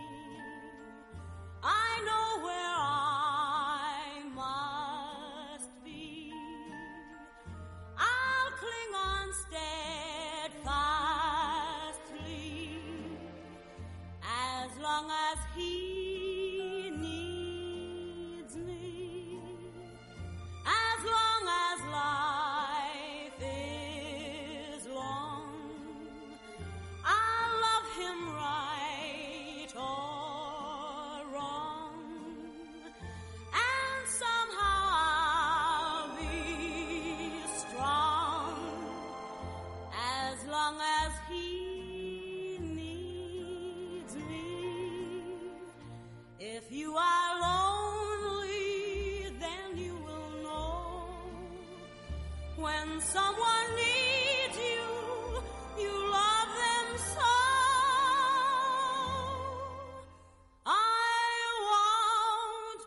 I know where I must be. I'll cling on steadfastly as long as he needs me. As long as life is long, I'll love him right or wrong, and somehow I'll be strong as long as he needs me. If you are lonely, then you will know when someone needs you, you love them so. I won't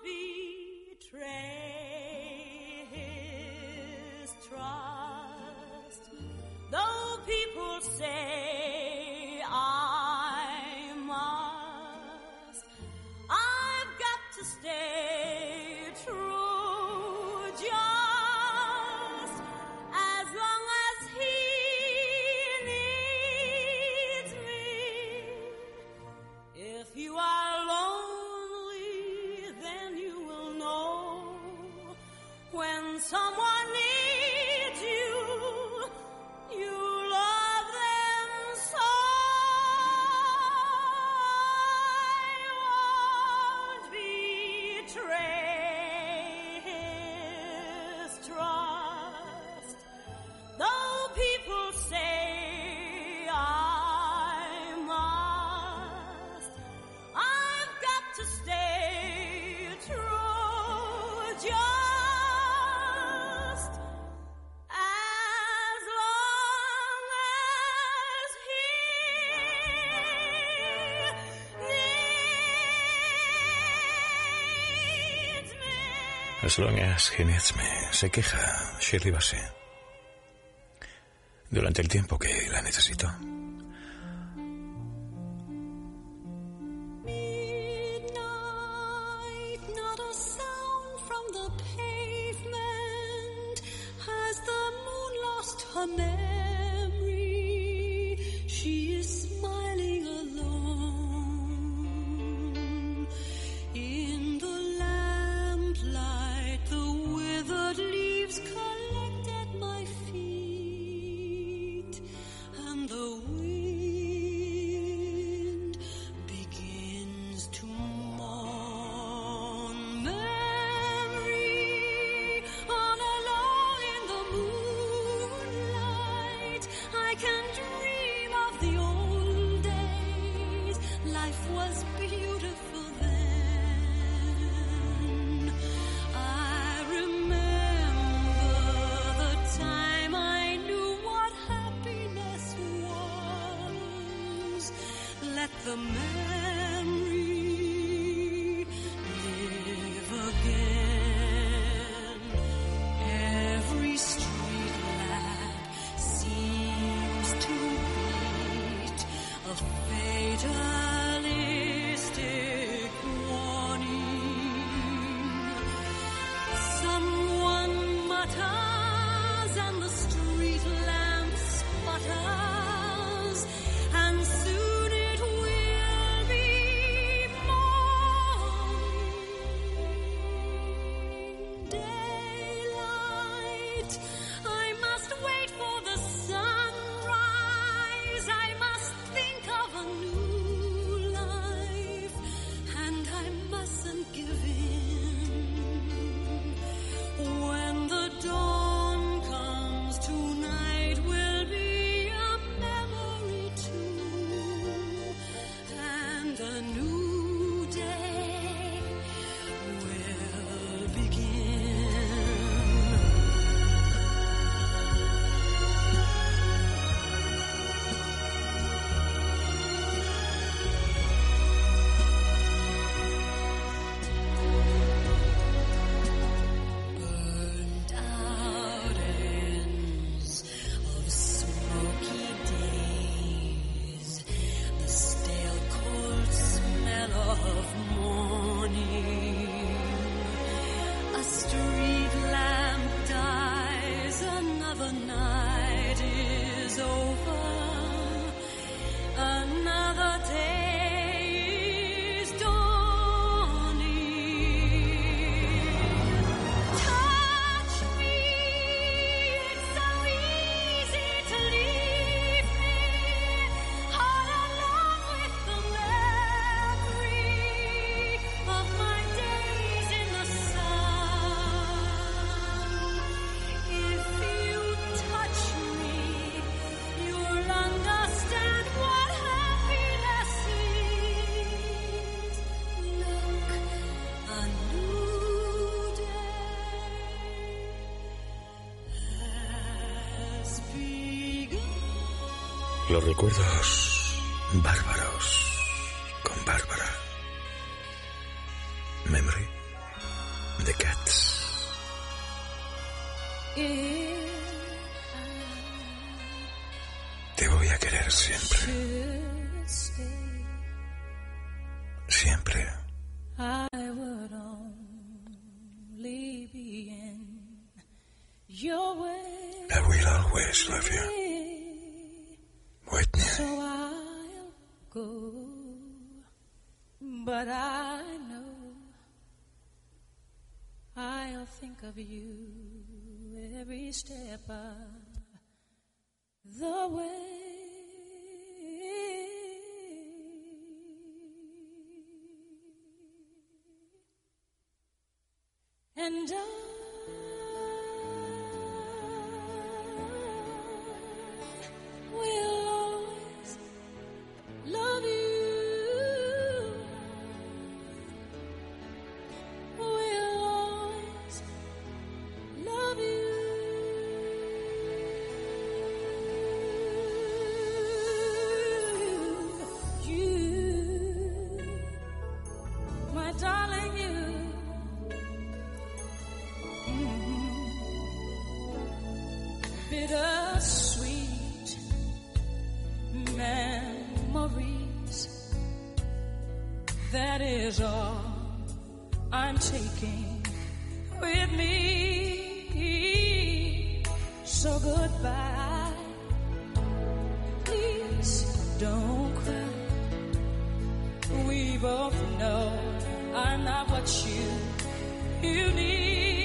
betray his trust, though people say I must. I've got to stay true just as long as he needs me. If you are lonely, then you will know when someone needs you, you love them so. I won't betray his trust, though people say I must. I've got to stay true just as long as he needs me. As long as he needs me, se queja Shirley Bassey. Durante el tiempo que la necesito. Midnight, not a sound from the pavement. Has the moon lost her memory? She is smiling alone. In the lamplight, the withered leaves collect at my feet, and the wind begins to mourn. Memory, all alone in the moonlight, I can dream of the old days. Life was beautiful then. I remember the time I knew what happiness was. Let the memory live again. Every street lamp seems to beat a fatalistic warning. Someone mutters and the street lamp sputters, and soon it will be morning. Daylight, I must wait for the sunrise. I must think of a new life, and I mustn't give in. When the dawn comes, tonight will be a memory too, and a new day will begin. Los recuerdos bárbaros con Bárbara. Memory, The Cats. Te voy a querer siempre. Siempre. I would only be in your way. I will always love you. Whitney. So I'll go, but I know I'll think of you every step of the way. And I will always love you. Will always love you. You, my darling, you. Bittersweet memories. That is all I'm taking with me. So goodbye. Please don't cry. We both know I'm not what you need.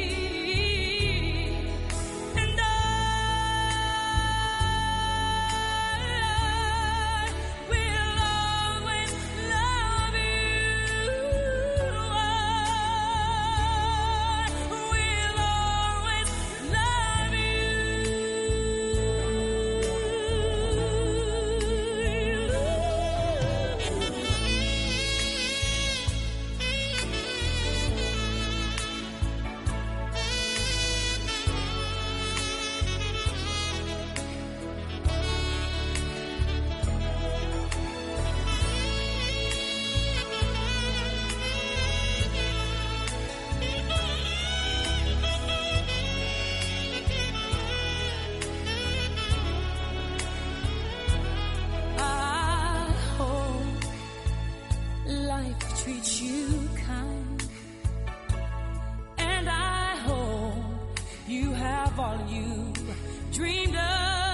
Treat you kind, and I hope you have all you dreamed of,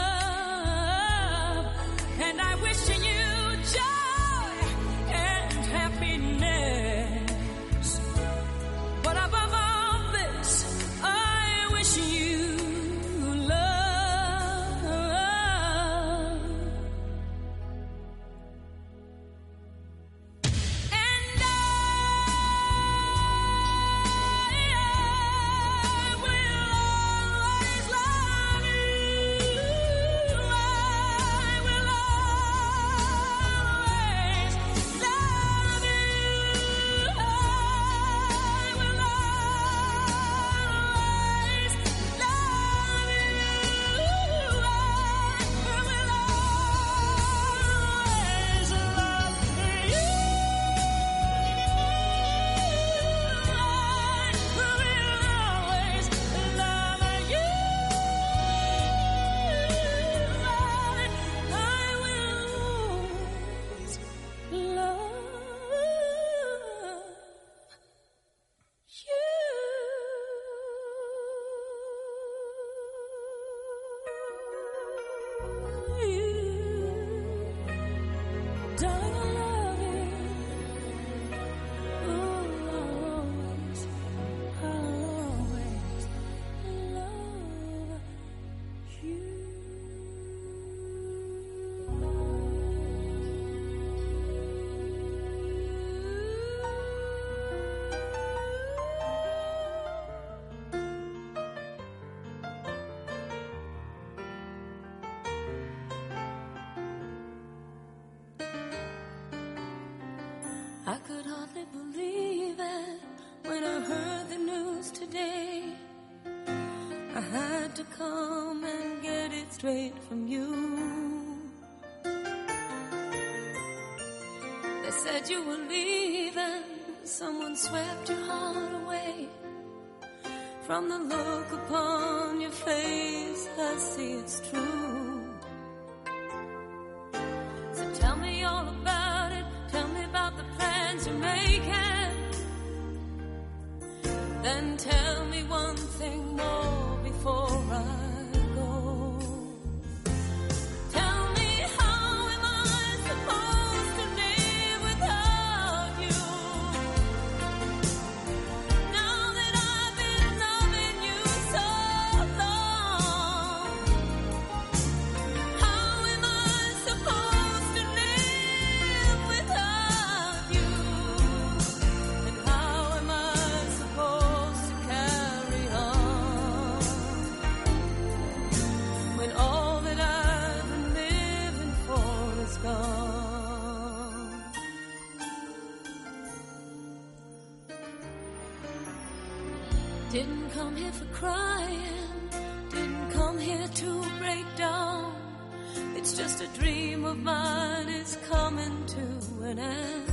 and I wish you joy and happiness, but above all this I wish you love. I could hardly believe it when I heard the news today. I had to come and get it straight from you. said you were leaving, someone swept your heart away. From the look upon your face, I see it's true. So tell me all about it, tell me about the plans you're making. Then tell me one thing more before I go. Tell me, how am I supposed to live without you? Now that I've been loving you so long, how am I supposed to live without you? And how am I supposed to carry on when all that I've been living for is gone? Didn't come here for crying, didn't come here to break down. It's just a dream of mine, it's coming to an end.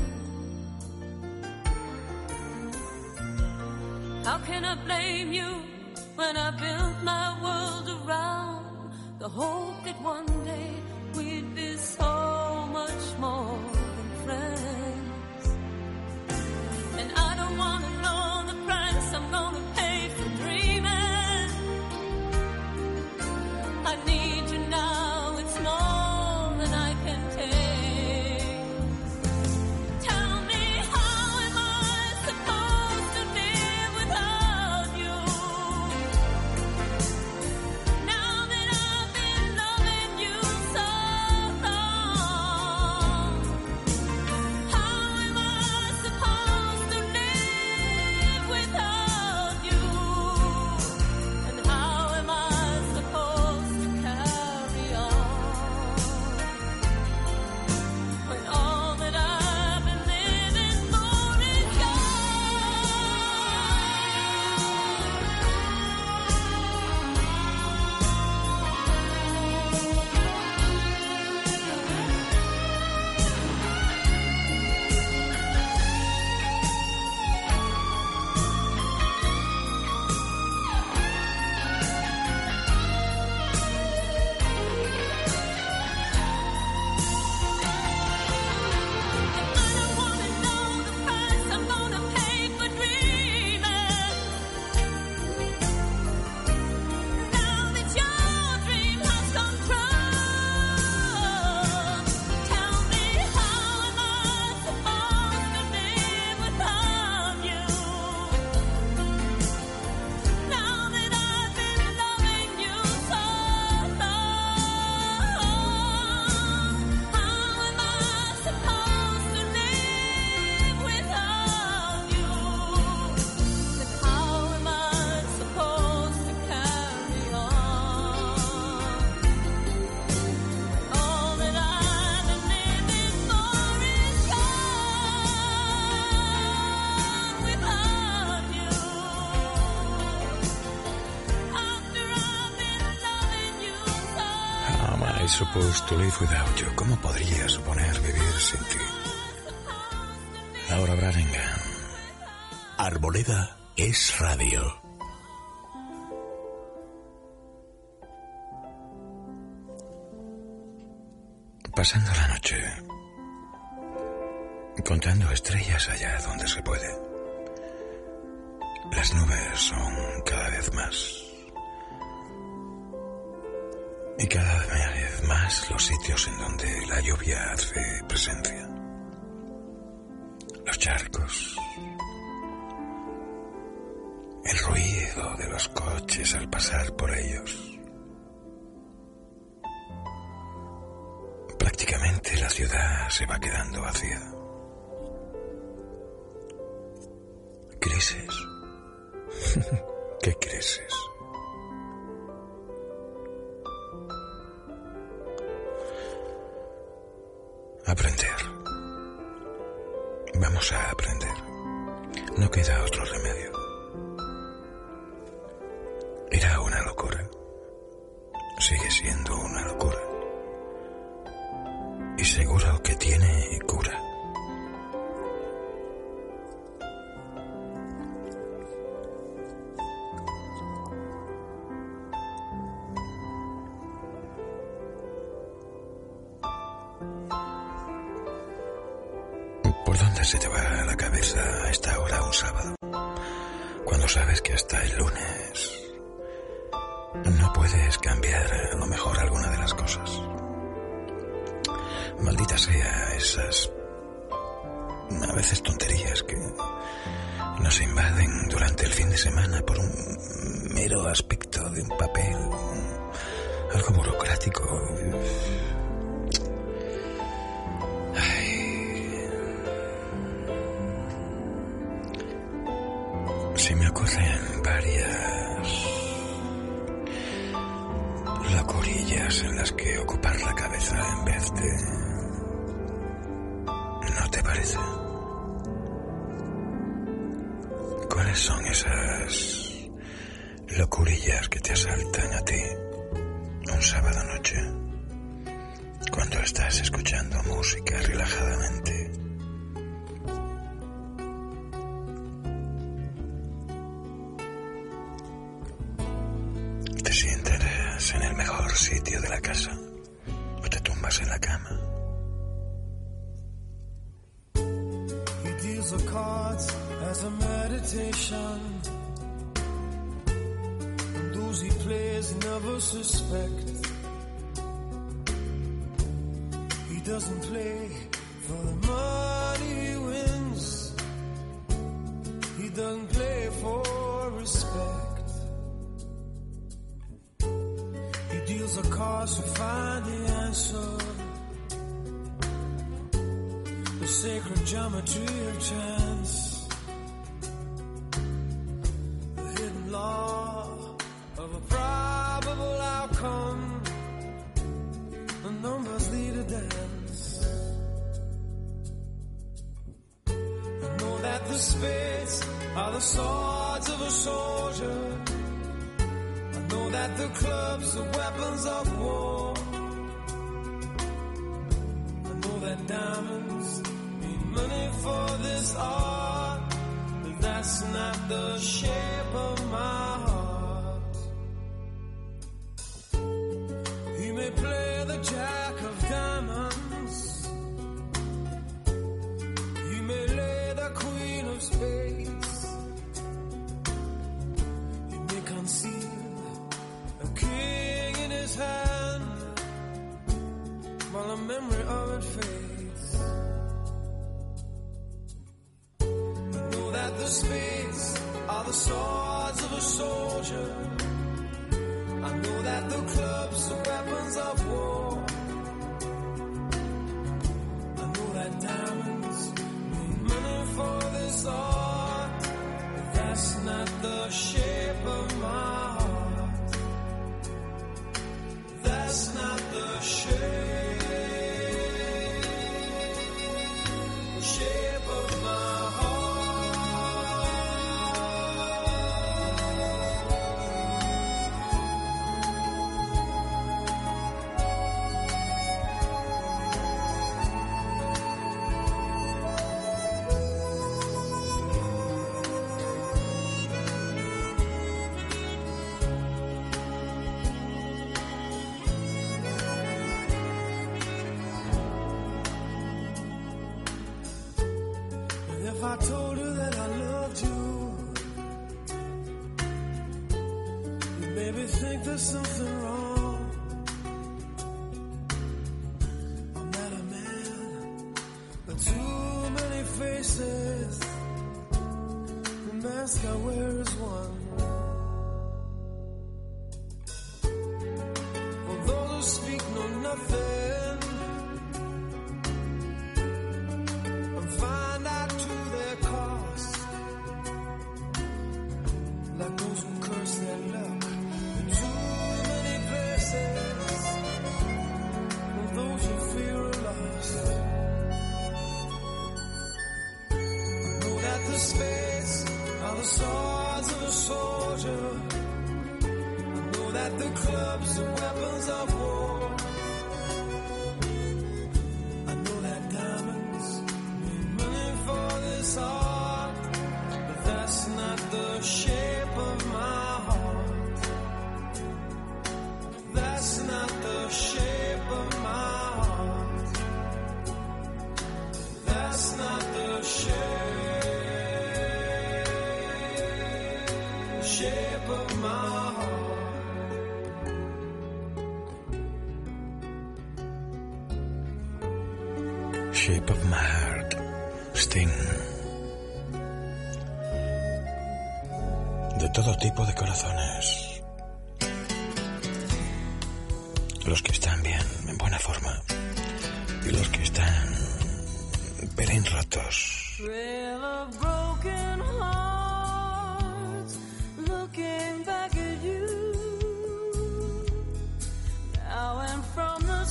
How can I blame you when I built my world around the hope that one day we'd be so much more than friends? And I don't want to know the price I'm gonna pay for dreaming. I need you now, it's more than I can take. Tell me, how am I supposed to live without you? Now that I've been loving you so long, how am I supposed to live without you? And how am I supposed to carry on when all that I've been living for is I'm gonna pay for dreaming. Now that your dream has come true, tell me, how am I supposed to live without you? Now that I've been loving you so long, how am I supposed to live without you? And how am I supposed to carry on when all that I've been living for is gone without you? After I've been loving you so How am I supposed to live without you? ¿Cómo podría suponer vivir sin ti? Laura Branigan. Arboleda es radio. Pasando la noche, contando estrellas allá donde se puede. Las nubes son cada vez más. Y cada vez más los sitios en donde la lluvia hace presencia. Los charcos. El ruido de los coches al pasar por ellos. Prácticamente la ciudad se va quedando vacía. ¿Crisis? ¿Qué crisis? Aprender. Vamos a aprender. No queda otro remedio. Era una locura. Sigue siendo una locura. Y seguro que tiene cura. ¿Por dónde se te va la cabeza a esta hora un sábado? Cuando sabes que hasta el lunes no puedes cambiar a lo mejor alguna de las cosas. Maldita sea esas a veces tonterías que nos invaden durante el fin de semana por un mero aspecto de un papel, algo burocrático. Se me ocurren varias locurillas en las que ocupar la cabeza en vez de... ¿No te parece? ¿Cuáles son esas locurillas que te asaltan a ti un sábado noche cuando estás escuchando música relajadamente? ¿Te sientas en el mejor sitio de la casa o te tumbas en la cama? Deals the cards as a meditation, and those he plays never suspect. He doesn't play for the money he wins, he doesn't play for respect. He deals the cards to find the answer, the sacred geometry of chance, the hidden law of a probable outcome, the numbers lead a dance. I know that the spades are the swords of a soldier, I know that the clubs are weapons of war, I know that diamonds money for this art, but that's not the shape of my heart. He may play the jack of diamonds, he may lay the queen of spades, he may conceal a king in his hand while the memory of it fades. The spades are the swords of a soldier, I know that the clubs are weapons of war, I know that diamonds mean money for this art, but that's not the shape of my heart, that's not the shape of my heart. If I told you that I loved you, you maybe think there's something wrong. I'm not a man with too many faces, the mask I wear is one. For those who speak know nothing and find out to their cost, like those who curse their luck in too many places, and those who fear are lost. I know that the spades are the swords of a soldier, I know that the clubs are weapons of war, I know that diamonds mean money for this art, but that's not the shape of my heart, that's not the shape of my heart, that's not the Shape of My Heart, Sting. De todo tipo de corazones. Los que están bien, en buena forma, y los que están pelín rotos. Trail of broken hearts, looking back at you. Now and from the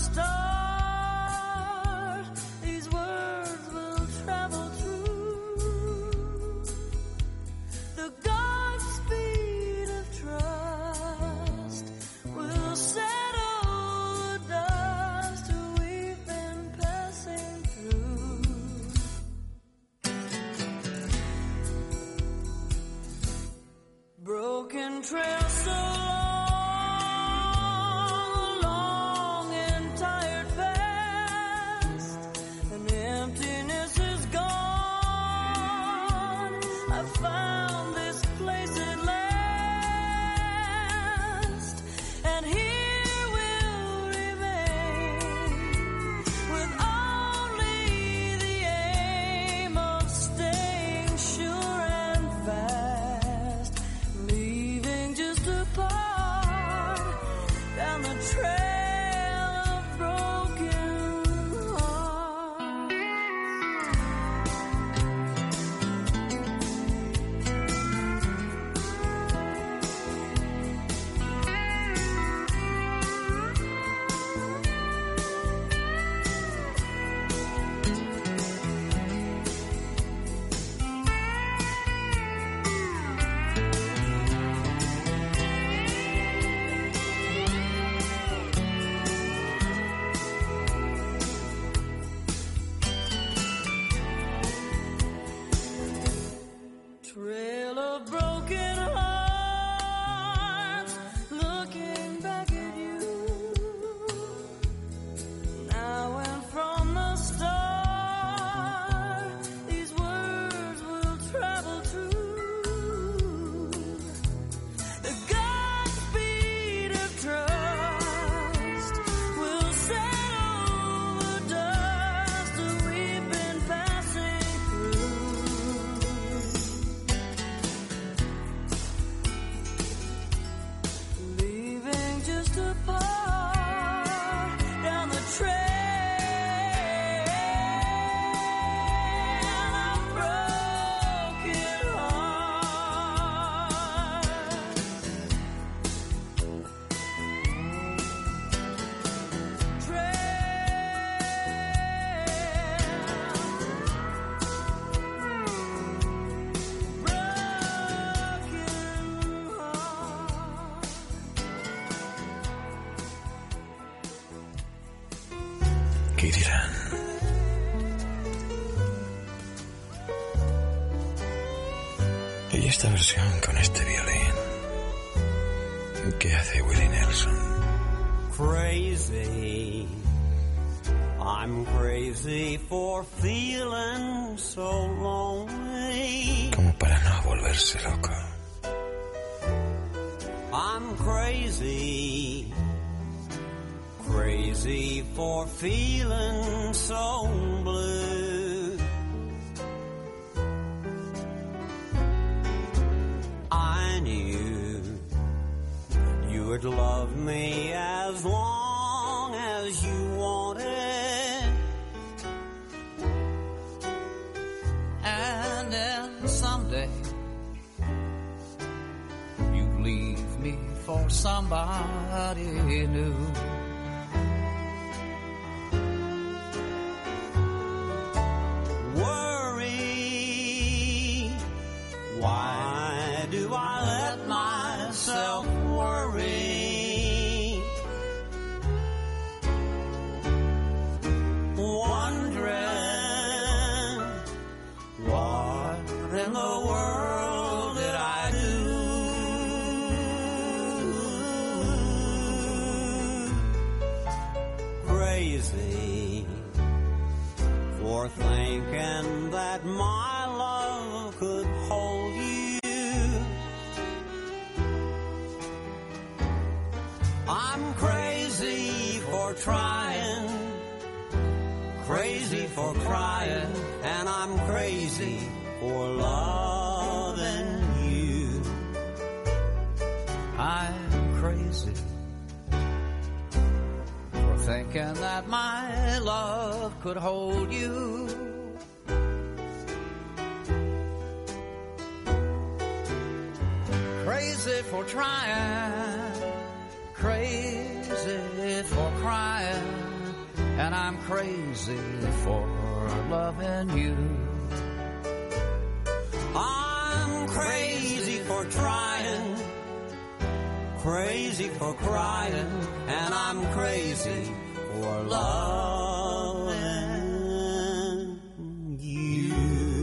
start, these words will travel through the Godspeed of trust. Will settle the dust we've been passing through. Broken trail so long and tired fast, and emptiness is gone. I found this place at last, and here we'll remain with only the aim of staying sure and fast, leaving just a part down the trail of broken hearts. Trail of broken hearts, looking back at you. Now and from the start, these words will travel through the Godspeed of trust. Will settle the dust we've been passing through. Leaving just a part down the trail of broken ¿Qué dirán? Y esta versión con este violín que hace Willie Nelson. Crazy, I'm crazy for feeling so lonely. Como para no volverse loco. I'm crazy, crazy for feeling so blue. I knew you would love me as long as you wanted, And then someday you leave me for somebody new. Worry, why do I let myself worry? Wondering, what in the world did I do? Crazy for thinking that my love could hold you. I'm crazy for trying, crazy for crying, and I'm crazy for loving you. I'm crazy for thinking that my love could hold you. Crazy for trying, crazy for crying, and I'm crazy for loving you. I'm crazy for trying, crazy for crying, and I'm crazy for loving you.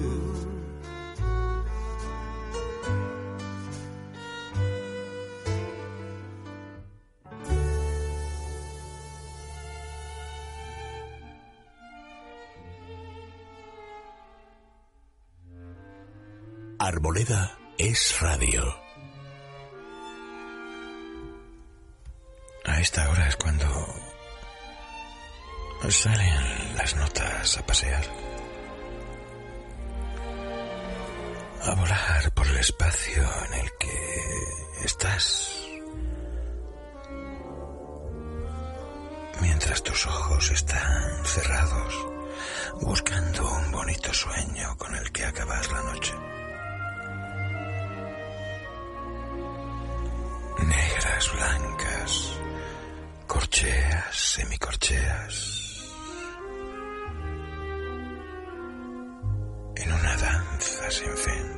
Arboleda es radio. A esta hora es cuando salen las notas a pasear, a volar por el espacio en el que estás, mientras tus ojos están cerrados, buscando un bonito sueño con el que acabar la noche. Negras, blancas, corcheas, semicorcheas, en una danza sin fin.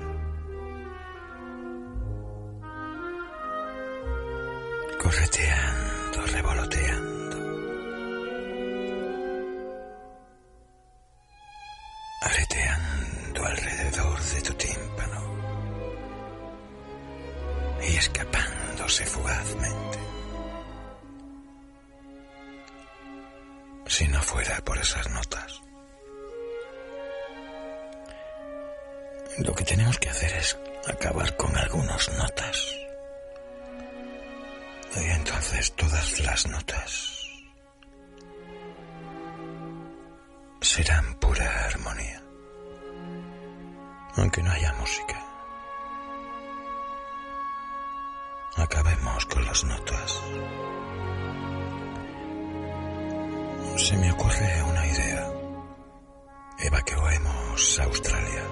Correteando, revoloteando, aleteando alrededor de tu tímpano y escapándose fugazmente. Si no fuera por esas notas, lo que tenemos que hacer es acabar con algunas notas. Y entonces todas las notas serán pura armonía, aunque no haya música. Acabemos con las notas. Se me ocurre una idea. Evacuemos Australia.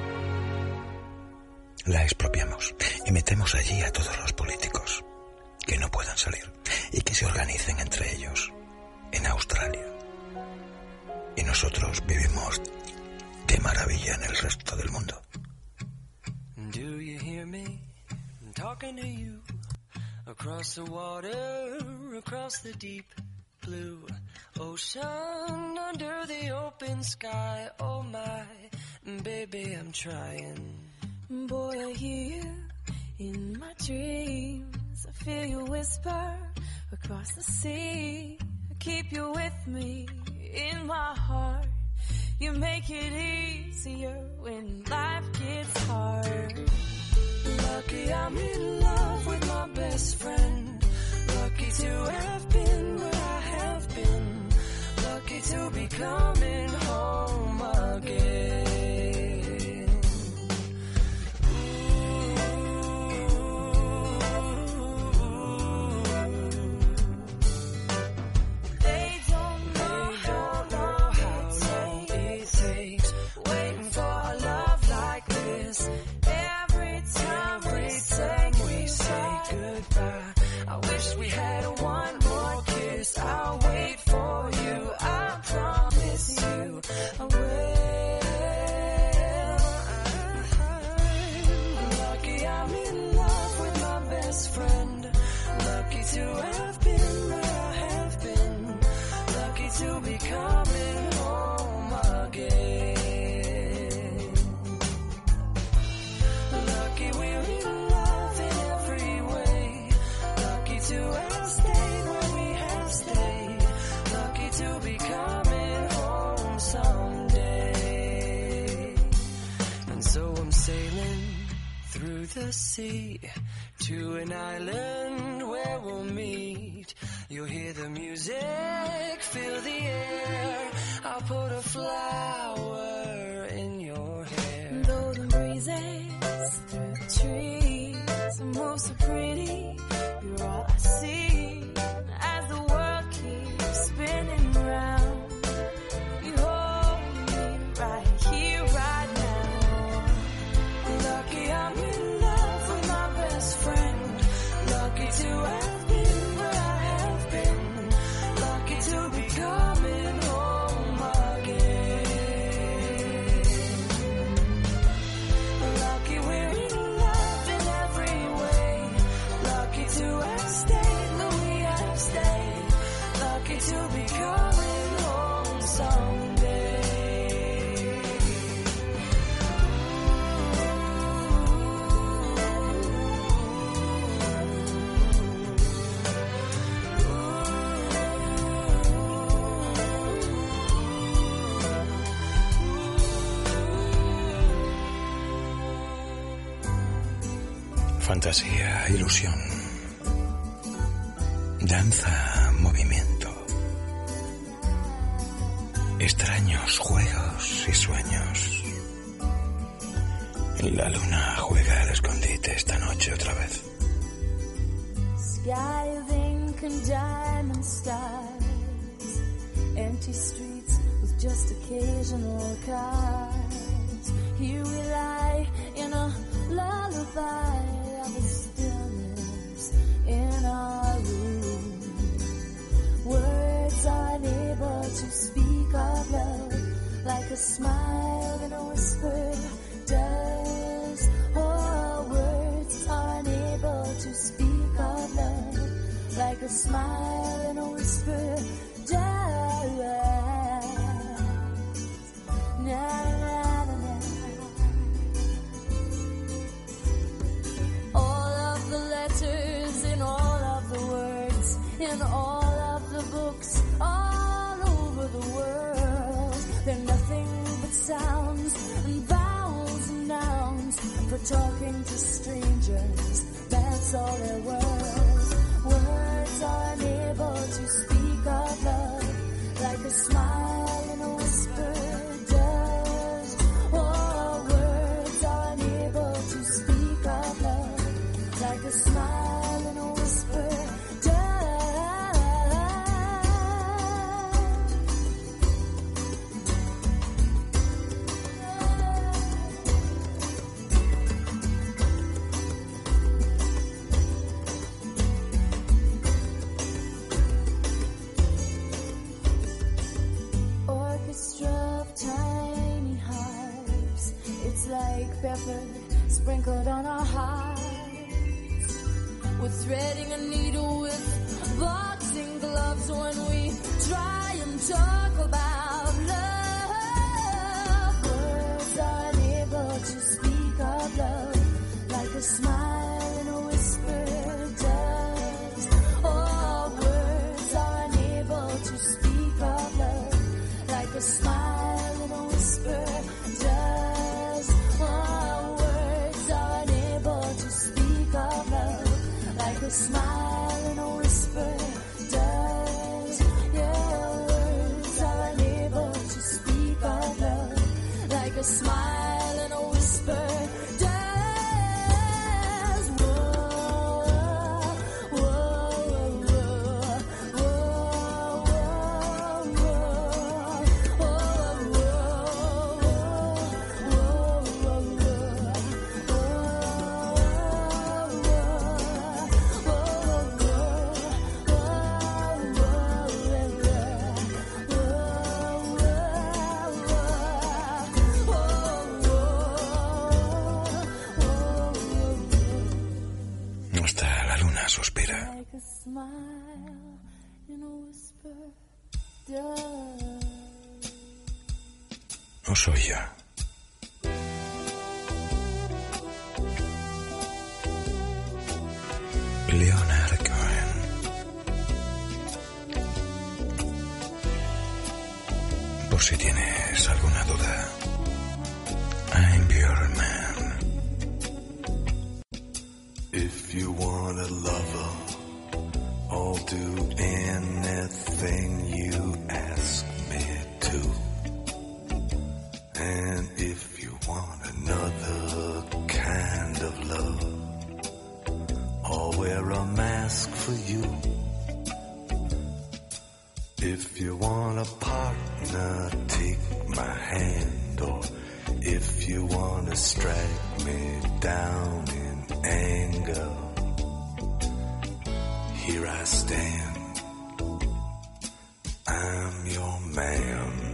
La expropiamos y metemos allí a todos los políticos que no puedan salir y que se organicen entre ellos en Australia. Y nosotros vivimos de maravilla en el resto del mundo. Do you hear me? I'm talking to you. Across the water, across the deep blue ocean, under the open sky. Oh my, baby, I'm trying. Boy, I hear you in my dreams. I feel you whisper across the sea. I keep you with me in my heart. You make it easier when life gets hard. Lucky I'm in love with my best friend. Lucky to have been where I have been. Lucky to be coming home again. They don't know how long it takes waiting for a love like this. Every time we say goodbye, I wish we had one more kiss. I'll wait for you, I promise you I will. Lucky I'm in love with my best friend. Lucky to have been where I have been. Lucky to be coming home again. Lucky we're in love in every way. Lucky to have stayed where we have stayed. Lucky to be coming home someday. And so I'm sailing through the sea to an island where we'll meet. You'll hear the music, feel the air. I'll put fantasía, ilusión, danza, movimiento, extraños juegos y sueños. La luna juega al escondite esta noche otra vez. Sky of ink and diamond stars, empty streets with just occasional cars. Here we lie in a lullaby of a stillness in our room. Words are unable to speak of love, like a smile and a whisper does. Oh, words are unable to speak of love, like a smile and a whisper does. Na, na, na, na. All of the letters in all of the words in all of the books all over the world, they're nothing but sounds and vowels and nouns for talking to strangers. That's all they're worth. Words are unable to speak of love, like a smile and a whisper does. Oh, words are unable to speak of love, like a smile and a whisper does. Orchestra of tiny harps, it's like pepper sprinkled on our hearts. We're threading a needle with boxing gloves when we try and talk about love. Words are unable to speak of love, like a smile and a whisper does. Oh, words are unable to speak of love, like a smile and a whisper does. Oh, words are unable to speak of love, like a smile and a whisper does. Yeah, words are unable to speak of love, like a smile and a whisper does. Whoa, whoa, whoa, Hasta la luna suspira. like a smile and a whisper does. ¿O soy yo? Leonard Cohen. Por si tienes alguna duda, I'm your man. If you want a lover, I'll do anything you ask me to. And if you want another kind of love, I'll wear a mask for you. If you want a partner, take my hand. Or if you want to strike me down in anger, here I stand, I'm your man.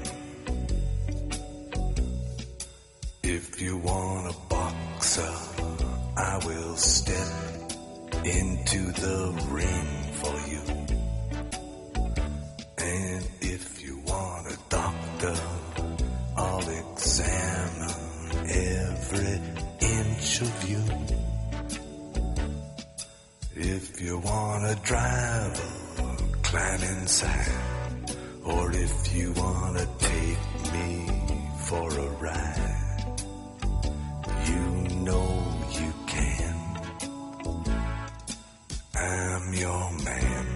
If you want a boxer, I will step into the ring for you. And if you want a doctor, I'll examine every inch of you. If you want a driver, climb inside. Or if you want to take me for a ride, you know you can. I'm your man.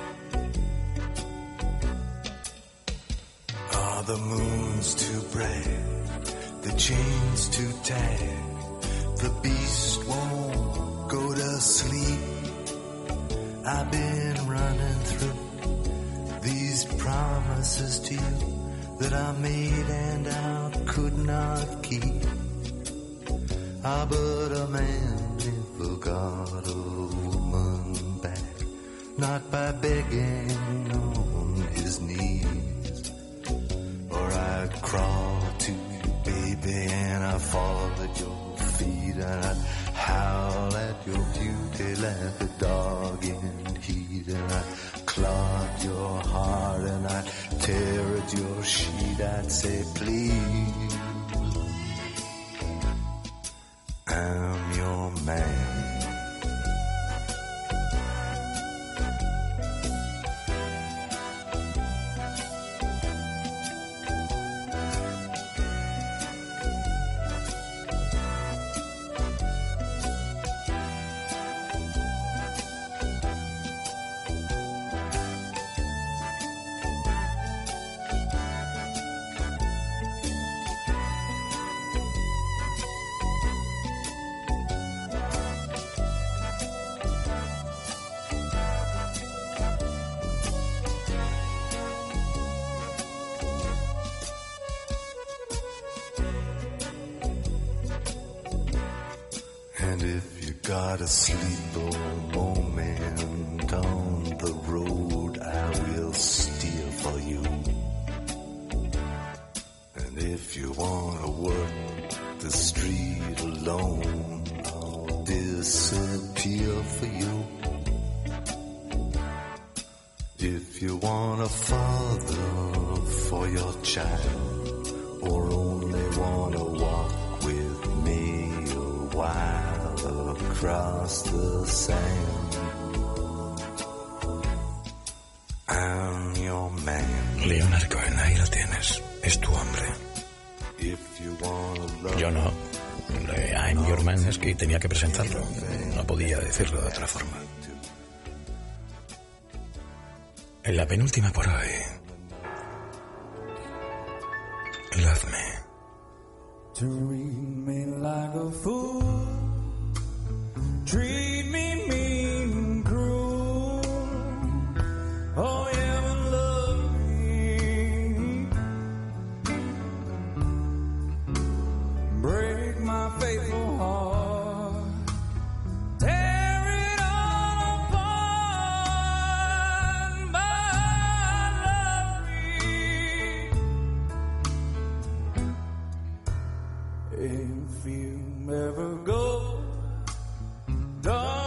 Are the moons too bright? The chains too tight? The beast won't go to sleep. I've been running through these promises to you that I made and I could not keep. Ah, but a man never got a woman back, not by begging on his knees. Or I'd crawl to you, baby, and I'd fall at your feet, and I'd howl at your beauty like a dog in heat, and I'd clog your heart, and I'd tear at your sheet. I'd say, please, I'm your man. And if you got a sleeper moment on the road, I will steer for you. And if you wanna work the street alone, I'll disappear for you. If you want a father for your child, or only wanna walk with me a while across the sand, I'm your man. Leonard Cohen, ahí lo tienes. Es tu hombre. Yo no. I'm your man es que tenía que presentarlo. No podía decirlo de otra forma. En la penúltima por hoy. Love me. Treat me like a fool. Treat me mean and cruel. Oh, yeah, but love me. Break my faithful heart. Tear it all apart. But love me. If you ever go, darling,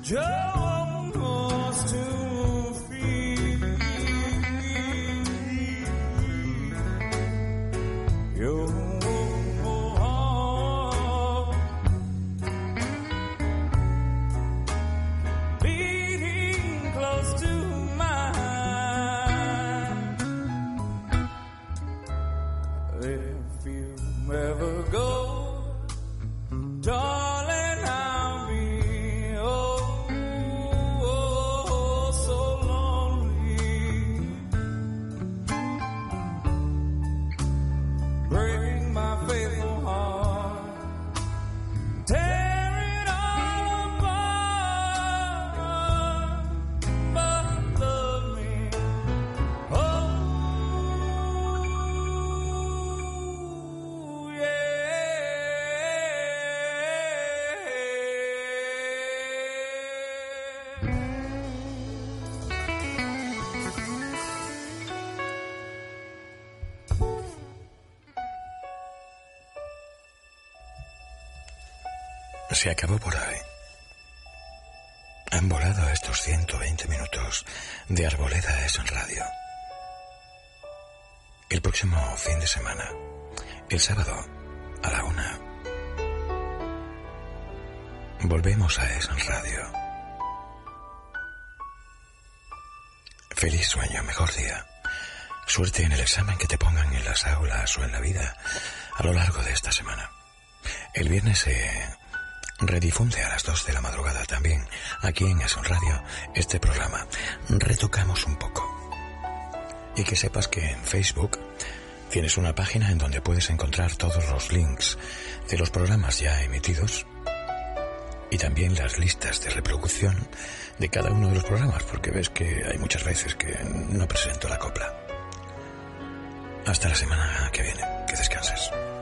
just to feel your heart beating close to mine. If you ever go, darling, I'll be so lonely. Break my faithful heart, tear it all apart, but love me. Oh, Se acabó por hoy. Han volado estos 120 minutos de Arboleda es en Radio. El próximo fin de semana, el sábado, a la 1, volvemos a Es en Radio. Feliz sueño, mejor día. Suerte en el examen que te pongan en las aulas o en la vida a lo largo de esta semana. El viernes se redifunde a las 2 de la madrugada también, aquí en Es en Radio, este programa. Retocamos un poco. Y que sepas que en Facebook tienes una página en donde puedes encontrar todos los links de los programas ya emitidos y también las listas de reproducción de cada uno de los programas, porque ves que hay muchas veces que no presento la copla. Hasta la semana que viene. Que descanses.